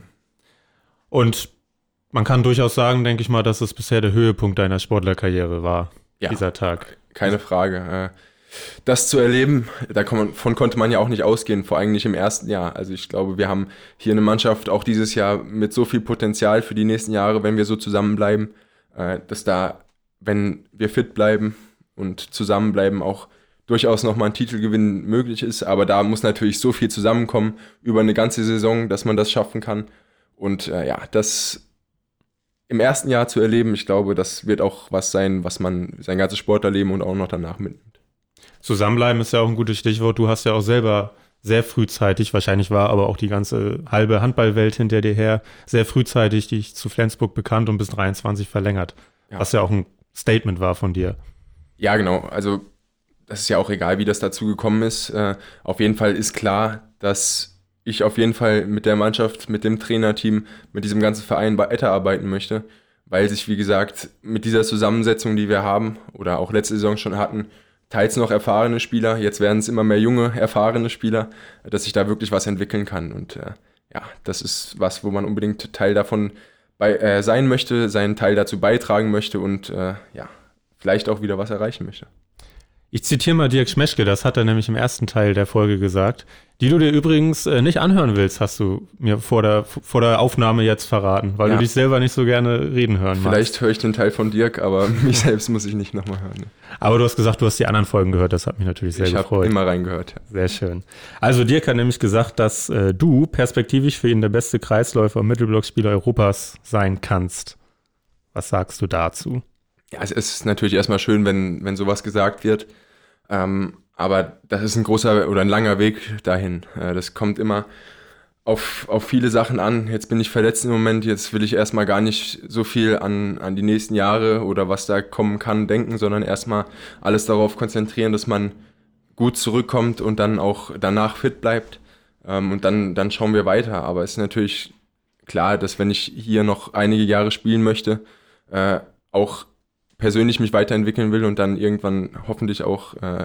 Und man kann durchaus sagen, denke ich mal, dass es bisher der Höhepunkt deiner Sportlerkarriere war, ja, dieser Tag. Keine Frage. Äh, das zu erleben, davon konnte man ja auch nicht ausgehen, vor allem nicht im ersten Jahr. Also ich glaube, wir haben hier eine Mannschaft auch dieses Jahr mit so viel Potenzial für die nächsten Jahre, wenn wir so zusammenbleiben, dass da, wenn wir fit bleiben und zusammenbleiben, auch durchaus nochmal ein Titelgewinn möglich ist. Aber da muss natürlich so viel zusammenkommen über eine ganze Saison, dass man das schaffen kann. Und äh, ja, das im ersten Jahr zu erleben, ich glaube, das wird auch was sein, was man sein ganzes Sportlerleben und auch noch danach mitnimmt. Zusammenbleiben ist ja auch ein gutes Stichwort. Du hast ja auch selber sehr frühzeitig, wahrscheinlich war aber auch die ganze halbe Handballwelt hinter dir her, sehr frühzeitig dich zu Flensburg bekannt und bis dreiundzwanzig verlängert. Ja. Was ja auch ein Statement war von dir. Ja, genau. Also das ist ja auch egal, wie das dazu gekommen ist. Äh, auf jeden Fall ist klar, dass ich auf jeden Fall mit der Mannschaft, mit dem Trainerteam, mit diesem ganzen Verein weiterarbeiten möchte, weil sich, wie gesagt, mit dieser Zusammensetzung, die wir haben oder auch letzte Saison schon hatten, teils noch erfahrene Spieler, jetzt werden es immer mehr junge, erfahrene Spieler, dass sich da wirklich was entwickeln kann. Und äh, ja, das ist was, wo man unbedingt Teil davon bei, äh, sein möchte, seinen Teil dazu beitragen möchte und äh, ja, vielleicht auch wieder was erreichen möchte. Ich zitiere mal Dirk Schmeschke, das hat er nämlich im ersten Teil der Folge gesagt, die du dir übrigens äh, nicht anhören willst, hast du mir vor der, vor der Aufnahme jetzt verraten, weil ja. du dich selber nicht so gerne reden hören magst. Vielleicht höre ich den Teil von Dirk, aber mich selbst muss ich nicht nochmal hören. Ne? Aber du hast gesagt, du hast die anderen Folgen gehört, das hat mich natürlich sehr ich gefreut. Ich habe immer reingehört. Ja. Sehr schön. Also Dirk hat nämlich gesagt, dass äh, du perspektivisch für ihn der beste Kreisläufer und Mittelblockspieler Europas sein kannst. Was sagst du dazu? Ja, es ist natürlich erstmal schön, wenn, wenn sowas gesagt wird. Ähm, aber das ist ein großer oder ein langer Weg dahin. Äh, das kommt immer auf, auf viele Sachen an. Jetzt bin ich verletzt im Moment, jetzt will ich erstmal gar nicht so viel an, an die nächsten Jahre oder was da kommen kann denken, sondern erstmal alles darauf konzentrieren, dass man gut zurückkommt und dann auch danach fit bleibt. Ähm, und dann, dann schauen wir weiter. Aber es ist natürlich klar, dass wenn ich hier noch einige Jahre spielen möchte, äh, auch persönlich mich weiterentwickeln will und dann irgendwann hoffentlich auch äh,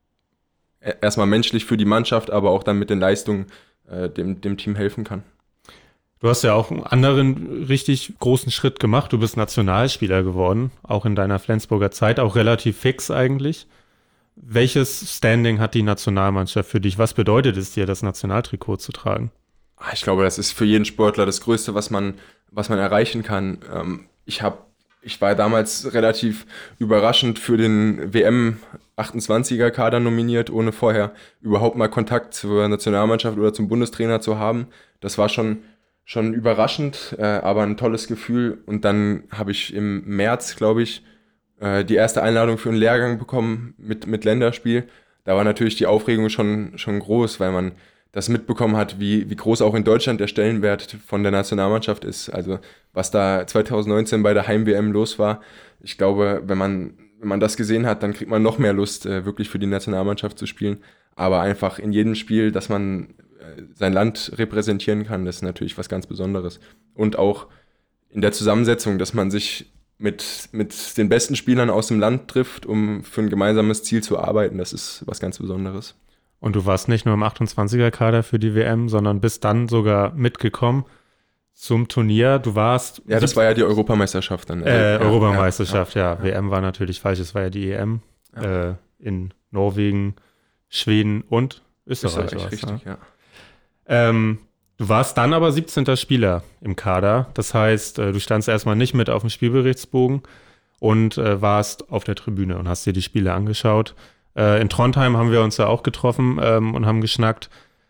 erstmal menschlich für die Mannschaft, aber auch dann mit den Leistungen äh, dem, dem Team helfen kann. Du hast ja auch einen anderen richtig großen Schritt gemacht. Du bist Nationalspieler geworden, auch in deiner Flensburger Zeit, auch relativ fix eigentlich. Welches Standing hat die Nationalmannschaft für dich? Was bedeutet es dir, das Nationaltrikot zu tragen? Ich glaube, das ist für jeden Sportler das Größte, was man, was man erreichen kann. Ähm, ich habe Ich war damals relativ überraschend für den W M achtundzwanziger-Kader nominiert, ohne vorher überhaupt mal Kontakt zur Nationalmannschaft oder zum Bundestrainer zu haben. Das war schon, schon überraschend, äh, aber ein tolles Gefühl. Und dann habe ich im März, glaube ich, äh, die erste Einladung für einen Lehrgang bekommen mit, mit Länderspiel. Da war natürlich die Aufregung schon, schon groß, weil man das mitbekommen hat, wie, wie groß auch in Deutschland der Stellenwert von der Nationalmannschaft ist. Also was da zwanzig neunzehn bei der Heim-W M los war, ich glaube, wenn man, wenn man das gesehen hat, dann kriegt man noch mehr Lust, äh, wirklich für die Nationalmannschaft zu spielen. Aber einfach in jedem Spiel, dass man äh, sein Land repräsentieren kann, das ist natürlich was ganz Besonderes. Und auch in der Zusammensetzung, dass man sich mit, mit den besten Spielern aus dem Land trifft, um für ein gemeinsames Ziel zu arbeiten, das ist was ganz Besonderes. Und du warst nicht nur im achtundzwanziger-Kader für die W M, sondern bist dann sogar mitgekommen zum Turnier. Du warst... Ja, das war ja die Europameisterschaft dann. Also, äh, ja, Europameisterschaft, ja, ja. W M war natürlich falsch, es war ja die E M ja. äh, in Norwegen, Schweden und Österreich. Österreich richtig, ja. ja. Ähm, du warst dann aber siebzehnter Spieler im Kader. Das heißt, äh, du standst erstmal nicht mit auf dem Spielberichtsbogen und äh, warst auf der Tribüne und hast dir die Spiele angeschaut. In Trondheim haben wir uns ja auch getroffen ähm, und haben geschnackt.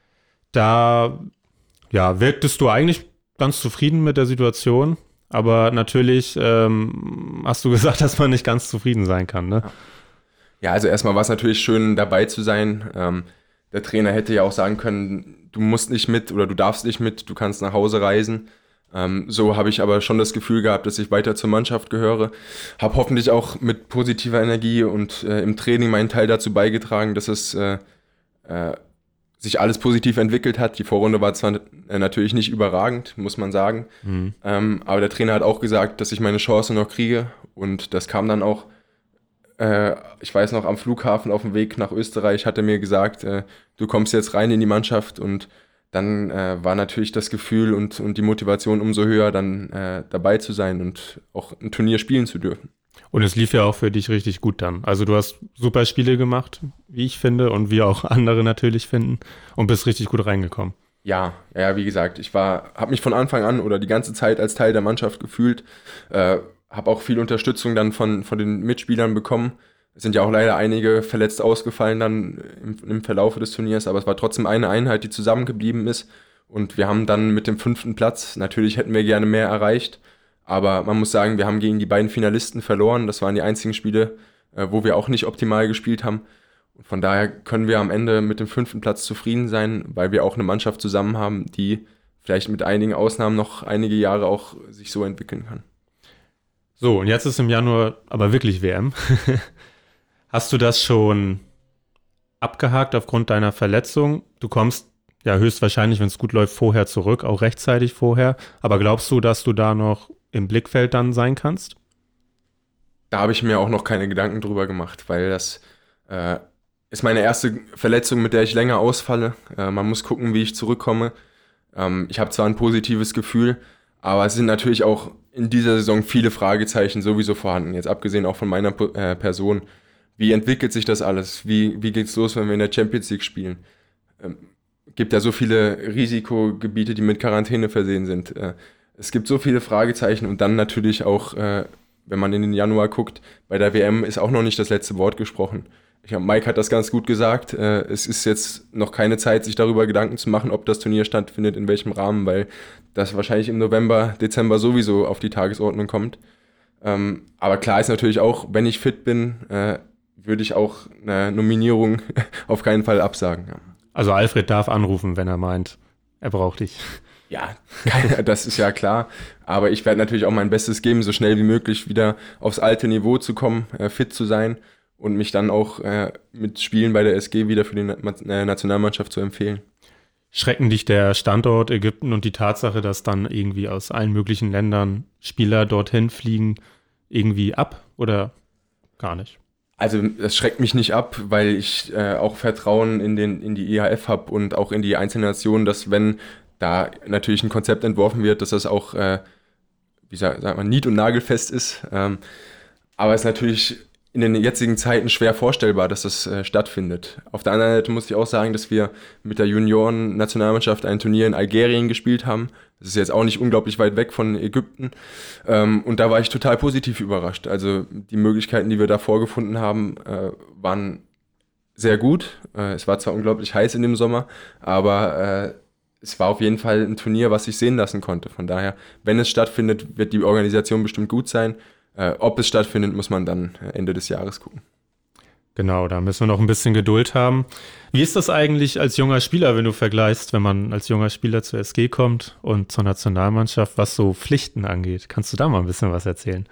Da ja, wirktest du eigentlich ganz zufrieden mit der Situation, aber natürlich ähm, hast du gesagt, dass man nicht ganz zufrieden sein kann, ne? Ja, also erstmal war es natürlich schön, dabei zu sein. Ähm, der Trainer hätte ja auch sagen können, du musst nicht mit oder du darfst nicht mit, du kannst nach Hause reisen. Ähm, so habe ich aber schon das Gefühl gehabt, dass ich weiter zur Mannschaft gehöre. Habe hoffentlich auch mit positiver Energie und äh, im Training meinen Teil dazu beigetragen, dass es äh, äh, sich alles positiv entwickelt hat. Die Vorrunde war zwar äh, natürlich nicht überragend, muss man sagen, mhm. ähm, aber der Trainer hat auch gesagt, dass ich meine Chance noch kriege und das kam dann auch. Äh, ich weiß noch, am Flughafen auf dem Weg nach Österreich hat er mir gesagt, äh, du kommst jetzt rein in die Mannschaft und dann äh, war natürlich das Gefühl und, und die Motivation umso höher, dann äh, dabei zu sein und auch ein Turnier spielen zu dürfen. Und es lief ja auch für dich richtig gut dann. Also du hast super Spiele gemacht, wie ich finde, und wie auch andere natürlich finden, und bist richtig gut reingekommen. Ja, ja, wie gesagt, ich war, habe mich von Anfang an oder die ganze Zeit als Teil der Mannschaft gefühlt, äh, habe auch viel Unterstützung dann von, von den Mitspielern bekommen. Es sind ja auch leider einige verletzt ausgefallen dann im, im Verlauf des Turniers, aber es war trotzdem eine Einheit, die zusammengeblieben ist. Und wir haben dann mit dem fünften Platz, natürlich hätten wir gerne mehr erreicht, aber man muss sagen, wir haben gegen die beiden Finalisten verloren. Das waren die einzigen Spiele, äh, wo wir auch nicht optimal gespielt haben. Und von daher können wir am Ende mit dem fünften Platz zufrieden sein, weil wir auch eine Mannschaft zusammen haben, die vielleicht mit einigen Ausnahmen noch einige Jahre auch sich so entwickeln kann. So, und jetzt ist im Januar aber wirklich W M. Hast du das schon abgehakt aufgrund deiner Verletzung? Du kommst ja höchstwahrscheinlich, wenn es gut läuft, vorher zurück, auch rechtzeitig vorher. Aber glaubst du, dass du da noch im Blickfeld dann sein kannst? Da habe ich mir auch noch keine Gedanken drüber gemacht, weil das äh, ist meine erste Verletzung, mit der ich länger ausfalle. Äh, man muss gucken, wie ich zurückkomme. Ähm, ich habe zwar ein positives Gefühl, aber es sind natürlich auch in dieser Saison viele Fragezeichen sowieso vorhanden. Jetzt abgesehen auch von meiner äh, Person. Wie entwickelt sich das alles? Wie, wie geht's los, wenn wir in der Champions League spielen? Ähm, gibt ja so viele Risikogebiete, die mit Quarantäne versehen sind. Äh, es gibt so viele Fragezeichen und dann natürlich auch, äh, wenn man in den Januar guckt, bei der W M ist auch noch nicht das letzte Wort gesprochen. Ich glaube, Mike hat das ganz gut gesagt. Äh, es ist jetzt noch keine Zeit, sich darüber Gedanken zu machen, ob das Turnier stattfindet, in welchem Rahmen, weil das wahrscheinlich im November, Dezember sowieso auf die Tagesordnung kommt. Ähm, aber klar ist natürlich auch, wenn ich fit bin, äh, würde ich auch eine Nominierung auf keinen Fall absagen. Ja. Also Alfred darf anrufen, wenn er meint, er braucht dich. Ja, das ist ja klar. Aber ich werde natürlich auch mein Bestes geben, so schnell wie möglich wieder aufs alte Niveau zu kommen, äh, fit zu sein und mich dann auch äh, mit Spielen bei der S G wieder für die Na- Nationalmannschaft zu empfehlen. Schrecken dich der Standort Ägypten und die Tatsache, dass dann irgendwie aus allen möglichen Ländern Spieler dorthin fliegen, irgendwie ab oder gar nicht? Also das schreckt mich nicht ab, weil ich äh, auch Vertrauen in, den, in die I H F habe und auch in die einzelnen Nationen, dass wenn da natürlich ein Konzept entworfen wird, dass das auch, äh, wie sagt man, nied- und nagelfest ist. Ähm, aber es ist natürlich in den jetzigen Zeiten schwer vorstellbar, dass das äh, stattfindet. Auf der anderen Seite muss ich auch sagen, dass wir mit der Junioren-Nationalmannschaft ein Turnier in Algerien gespielt haben. Das ist jetzt auch nicht unglaublich weit weg von Ägypten. Ähm, und da war ich total positiv überrascht. Also die Möglichkeiten, die wir da vorgefunden haben, äh, waren sehr gut. Äh, es war zwar unglaublich heiß in dem Sommer, aber äh, es war auf jeden Fall ein Turnier, was sich sehen lassen konnte. Von daher, wenn es stattfindet, wird die Organisation bestimmt gut sein. Äh, ob es stattfindet, muss man dann Ende des Jahres gucken. Genau, da müssen wir noch ein bisschen Geduld haben. Wie ist das eigentlich als junger Spieler, wenn du vergleichst, wenn man als junger Spieler zur S G kommt und zur Nationalmannschaft, was so Pflichten angeht? Kannst du da mal ein bisschen was erzählen?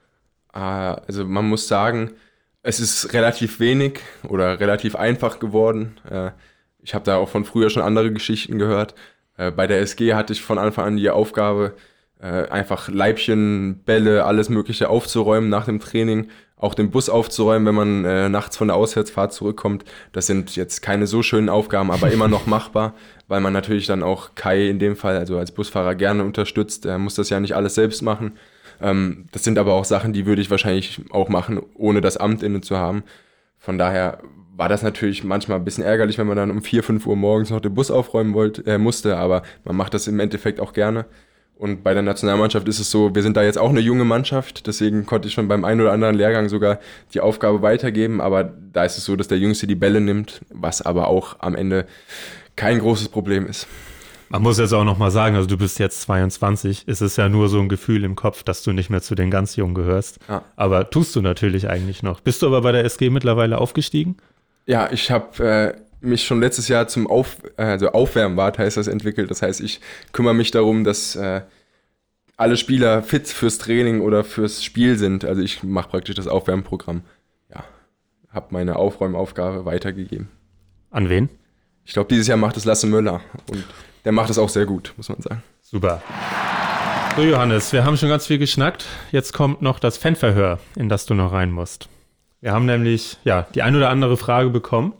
Äh, also man muss sagen, es ist relativ wenig oder relativ einfach geworden. Äh, ich habe da auch von früher schon andere Geschichten gehört. Äh, bei der S G hatte ich von Anfang an die Aufgabe, äh, einfach Leibchen, Bälle, alles Mögliche aufzuräumen nach dem Training. Auch den Bus aufzuräumen, wenn man äh, nachts von der Auswärtsfahrt zurückkommt. Das sind jetzt keine so schönen Aufgaben, aber immer noch machbar, weil man natürlich dann auch Kai in dem Fall, also als Busfahrer, gerne unterstützt. Er muss das ja nicht alles selbst machen. Ähm, das sind aber auch Sachen, die würde ich wahrscheinlich auch machen, ohne das Amt inne zu haben. Von daher war das natürlich manchmal ein bisschen ärgerlich, wenn man dann um vier, fünf Uhr morgens noch den Bus aufräumen wollte, äh, musste, aber man macht das im Endeffekt auch gerne. Und bei der Nationalmannschaft ist es so, wir sind da jetzt auch eine junge Mannschaft, deswegen konnte ich schon beim einen oder anderen Lehrgang sogar die Aufgabe weitergeben, aber da ist es so, dass der Jüngste die Bälle nimmt, was aber auch am Ende kein großes Problem ist. Man muss jetzt auch noch mal sagen, also du bist jetzt zweiundzwanzig, es ist ja nur so ein Gefühl im Kopf, dass du nicht mehr zu den ganz Jungen gehörst, ja. Aber tust du natürlich eigentlich noch. Bist du aber bei der S G mittlerweile aufgestiegen? Ja, ich habe äh, mich schon letztes Jahr zum Auf, also Aufwärmwart heißt das entwickelt. Das heißt, ich kümmere mich darum, dass äh, alle Spieler fit fürs Training oder fürs Spiel sind. Also ich mache praktisch das Aufwärmprogramm. Ja, habe meine Aufräumaufgabe weitergegeben. An wen? Ich glaube, dieses Jahr macht es Lasse Möller und der macht es auch sehr gut, muss man sagen. Super. So Johannes, wir haben schon ganz viel geschnackt. Jetzt kommt noch das Fanverhör, in das du noch rein musst. Wir haben nämlich ja die ein oder andere Frage bekommen.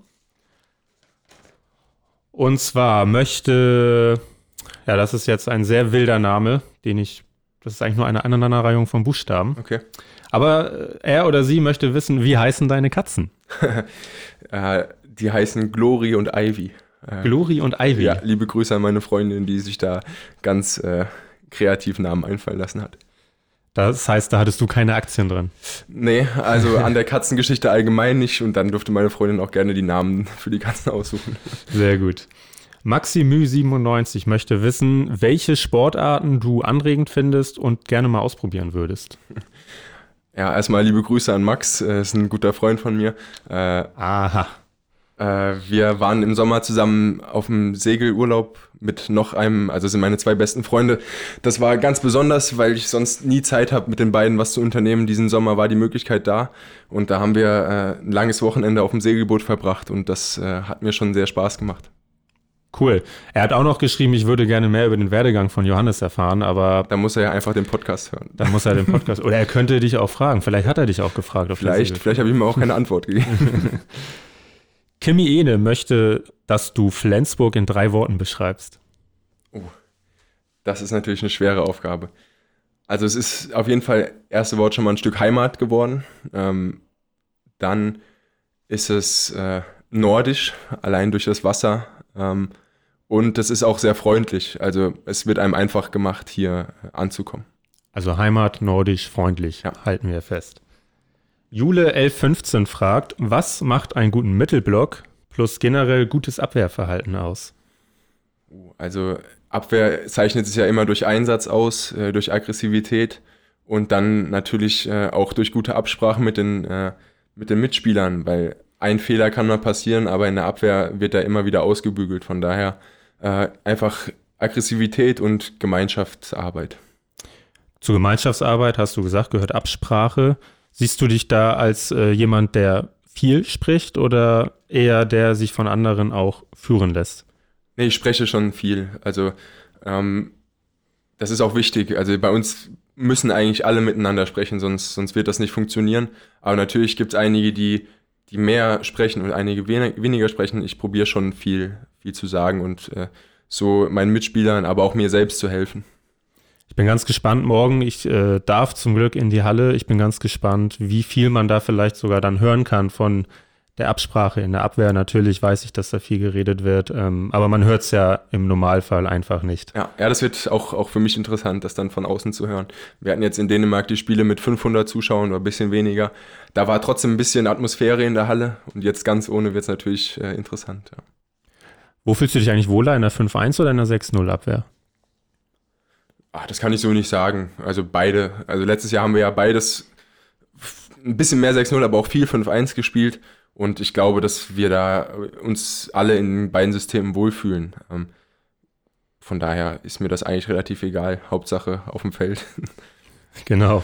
Und zwar möchte, ja, das ist jetzt ein sehr wilder Name, den ich Das ist eigentlich nur eine Aneinanderreihung von Buchstaben. Okay. Aber er oder sie möchte wissen, wie heißen deine Katzen? äh, die heißen Glory und Ivy. Äh, Glory und Ivy? Ja, liebe Grüße an meine Freundin, die sich da ganz äh, kreativ Namen einfallen lassen hat. Das heißt, da hattest du keine Aktien drin? Nee, also an der Katzengeschichte allgemein nicht. Und dann durfte meine Freundin auch gerne die Namen für die Katzen aussuchen. Sehr gut. Maximü siebenundneunzig möchte wissen, welche Sportarten du anregend findest und gerne mal ausprobieren würdest. Ja, erstmal liebe Grüße an Max, er ist ein guter Freund von mir. Äh, Aha. Äh, wir waren im Sommer zusammen auf dem Segelurlaub mit noch einem, also sind meine zwei besten Freunde. Das war ganz besonders, weil ich sonst nie Zeit habe, mit den beiden was zu unternehmen. Diesen Sommer war die Möglichkeit da und da haben wir äh, ein langes Wochenende auf dem Segelboot verbracht und das äh, hat mir schon sehr Spaß gemacht. Cool. Er hat auch noch geschrieben, ich würde gerne mehr über den Werdegang von Johannes erfahren, aber... Da muss er ja einfach den Podcast hören. Da muss er den Podcast... Oder er könnte dich auch fragen. Vielleicht hat er dich auch gefragt. Auf vielleicht vielleicht habe ich ihm auch keine Antwort gegeben. Kimi Ene möchte, dass du Flensburg in drei Worten beschreibst. Oh, das ist natürlich eine schwere Aufgabe. Also es ist auf jeden Fall, erste Wort schon mal ein Stück Heimat geworden. Ähm, dann ist es äh, nordisch, allein durch das Wasser. Ähm, und es ist auch sehr freundlich. Also es wird einem einfach gemacht, hier äh, anzukommen. Also Heimat, nordisch, freundlich, ja. Halten wir fest. Jule elf fünfzehn fragt, was macht einen guten Mittelblock plus generell gutes Abwehrverhalten aus? Also Abwehr zeichnet sich ja immer durch Einsatz aus, äh, durch Aggressivität und dann natürlich äh, auch durch gute Absprache mit den, äh, mit den Mitspielern, weil ein Fehler kann mal passieren, aber in der Abwehr wird er immer wieder ausgebügelt. Von daher äh, einfach Aggressivität und Gemeinschaftsarbeit. Zur Gemeinschaftsarbeit, hast du gesagt, gehört Absprache. Siehst du dich da als äh, jemand, der viel spricht oder eher der sich von anderen auch führen lässt? Nee, ich spreche schon viel. Also ähm, das ist auch wichtig. Also bei uns müssen eigentlich alle miteinander sprechen, sonst, sonst wird das nicht funktionieren. Aber natürlich gibt es einige, die, die mehr sprechen und einige wen- weniger sprechen. Ich probiere schon viel, viel zu sagen und äh, so meinen Mitspielern, aber auch mir selbst zu helfen. Ich bin ganz gespannt morgen. Ich äh, darf zum Glück in die Halle. Ich bin ganz gespannt, wie viel man da vielleicht sogar dann hören kann von der Absprache in der Abwehr. Natürlich weiß ich, dass da viel geredet wird, ähm, aber man hört es ja im Normalfall einfach nicht. Ja, ja, das wird auch, auch für mich interessant, das dann von außen zu hören. Wir hatten jetzt in Dänemark die Spiele mit fünfhundert Zuschauern oder ein bisschen weniger. Da war trotzdem ein bisschen Atmosphäre in der Halle und jetzt ganz ohne wird es natürlich äh, interessant. Ja. Wo fühlst du dich eigentlich wohler, in der fünf eins oder in der sechs null Abwehr? Ach, das kann ich so nicht sagen. Also beide. Also letztes Jahr haben wir ja beides ein bisschen mehr sechs null, aber auch viel fünf eins gespielt. Und ich glaube, dass wir da uns alle in beiden Systemen wohlfühlen. Ähm, von daher ist mir das eigentlich relativ egal. Hauptsache auf dem Feld. Genau.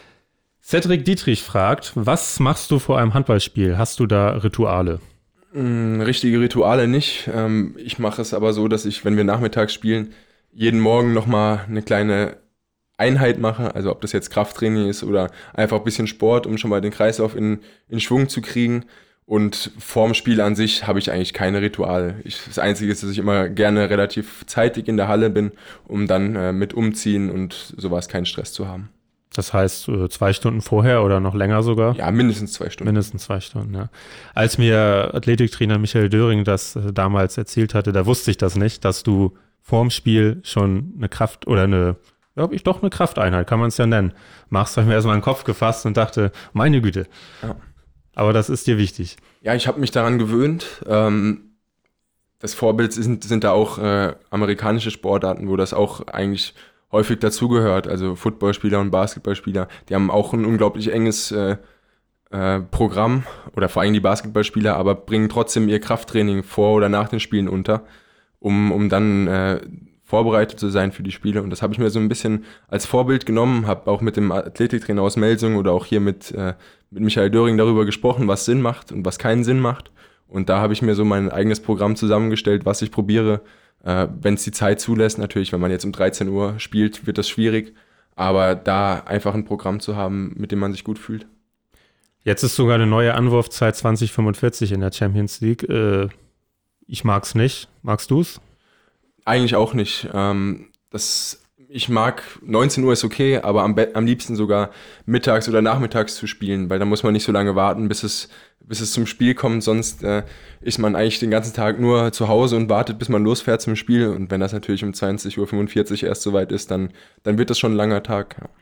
Cedric Dietrich fragt, was machst du vor einem Handballspiel? Hast du da Rituale? Mm, richtige Rituale nicht. Ähm, ich mache es aber so, dass ich, wenn wir nachmittags spielen, jeden Morgen nochmal eine kleine Einheit mache, also ob das jetzt Krafttraining ist oder einfach ein bisschen Sport, um schon mal den Kreislauf in, in Schwung zu kriegen. Und vorm Spiel an sich habe ich eigentlich keine Rituale. Ich, das Einzige ist, dass ich immer gerne relativ zeitig in der Halle bin, um dann äh, mit umziehen und sowas keinen Stress zu haben. Das heißt, zwei Stunden vorher oder noch länger sogar? Ja, mindestens zwei Stunden. Mindestens zwei Stunden, ja. Als mir Athletiktrainer Michael Döring das äh, damals erzählt hatte, da wusste ich das nicht, dass du vorm Spiel schon eine Kraft oder eine, glaube ich, doch eine Krafteinheit, kann man es ja nennen. Machst, habe ich mir erstmal in den Kopf gefasst und dachte, meine Güte. Ja. Aber das ist dir wichtig. Ja, ich habe mich daran gewöhnt. Ähm, das Vorbild sind, sind da auch äh, amerikanische Sportarten, wo das auch eigentlich häufig dazugehört. Also Footballspieler und Basketballspieler, die haben auch ein unglaublich enges äh, äh, Programm oder vor allem die Basketballspieler, aber bringen trotzdem ihr Krafttraining vor oder nach den Spielen unter, um, um dann äh, vorbereitet zu sein für die Spiele. Und das habe ich mir so ein bisschen als Vorbild genommen, habe auch mit dem Athletiktrainer aus Melsung oder auch hier mit, äh, mit Michael Döring darüber gesprochen, was Sinn macht und was keinen Sinn macht. Und da habe ich mir so mein eigenes Programm zusammengestellt, was ich probiere, äh, wenn es die Zeit zulässt. Natürlich, wenn man jetzt um dreizehn Uhr spielt, wird das schwierig. Aber da einfach ein Programm zu haben, mit dem man sich gut fühlt. Jetzt ist sogar eine neue Anwurfzeit zwanzig fünfundvierzig in der Champions League. Äh, ich mag's nicht. Magst du's? Eigentlich auch nicht. Ähm, das, Ich mag, neunzehn Uhr ist okay, aber am, Be- am liebsten sogar mittags oder nachmittags zu spielen, weil da muss man nicht so lange warten, bis es, bis es zum Spiel kommt. Sonst äh, ist man eigentlich den ganzen Tag nur zu Hause und wartet, bis man losfährt zum Spiel. Und wenn das natürlich um zwanzig Uhr fünfundvierzig erst soweit ist, dann, dann wird das schon ein langer Tag. Ja.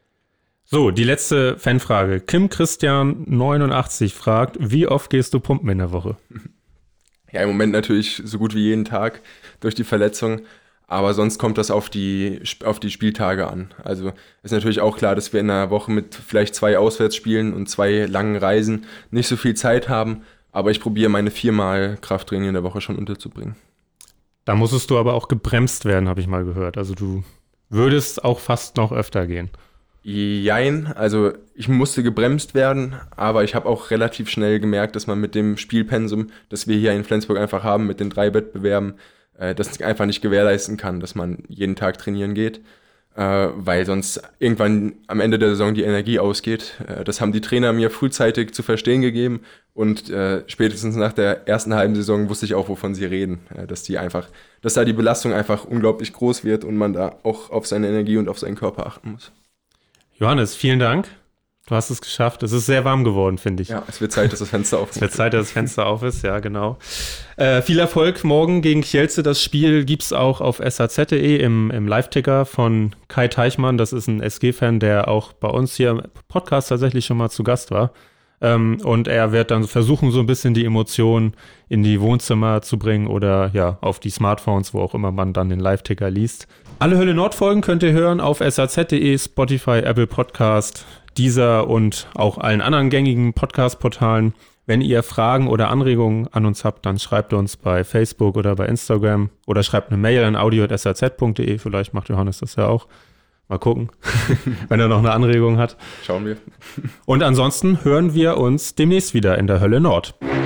So, die letzte Fanfrage. Kim Christian neunundachtzig fragt, wie oft gehst du pumpen in der Woche? Ja, im Moment natürlich so gut wie jeden Tag durch die Verletzung. Aber sonst kommt das auf die, auf die Spieltage an. Also ist natürlich auch klar, dass wir in einer Woche mit vielleicht zwei Auswärtsspielen und zwei langen Reisen nicht so viel Zeit haben. Aber ich probiere meine viermal Krafttraining in der Woche schon unterzubringen. Da musstest du aber auch gebremst werden, habe ich mal gehört. Also du würdest auch fast noch öfter gehen. Jein, also ich musste gebremst werden, aber ich habe auch relativ schnell gemerkt, dass man mit dem Spielpensum, das wir hier in Flensburg einfach haben, mit den drei Wettbewerben, das einfach nicht gewährleisten kann, dass man jeden Tag trainieren geht, äh, weil sonst irgendwann am Ende der Saison die Energie ausgeht. Äh, das haben die Trainer mir frühzeitig zu verstehen gegeben und äh, spätestens nach der ersten halben Saison wusste ich auch, wovon sie reden, äh, dass die einfach, dass da die Belastung einfach unglaublich groß wird und man da auch auf seine Energie und auf seinen Körper achten muss. Johannes, vielen Dank. Du hast es geschafft. Es ist sehr warm geworden, finde ich. Ja, es wird Zeit, dass das Fenster auf ist. Es wird Zeit, dass das Fenster auf ist, ja, genau. Äh, viel Erfolg morgen gegen Kielce. Das Spiel gibt es auch auf S A Z punkt de im, im Live-Ticker von Kai Teichmann. Das ist ein S G-Fan, der auch bei uns hier im Podcast tatsächlich schon mal zu Gast war. Ähm, und er wird dann versuchen, so ein bisschen die Emotionen in die Wohnzimmer zu bringen oder ja, auf die Smartphones, wo auch immer man dann den Live-Ticker liest. Alle Hölle Nord-Folgen könnt ihr hören auf S A Z punkt de, Spotify, Apple Podcast, Deezer und auch allen anderen gängigen Podcast-Portalen. Wenn ihr Fragen oder Anregungen an uns habt, dann schreibt uns bei Facebook oder bei Instagram oder schreibt eine Mail an audio at s a z punkt de. Vielleicht macht Johannes das ja auch. Mal gucken, wenn er noch eine Anregung hat. Schauen wir. Und ansonsten hören wir uns demnächst wieder in der Hölle Nord.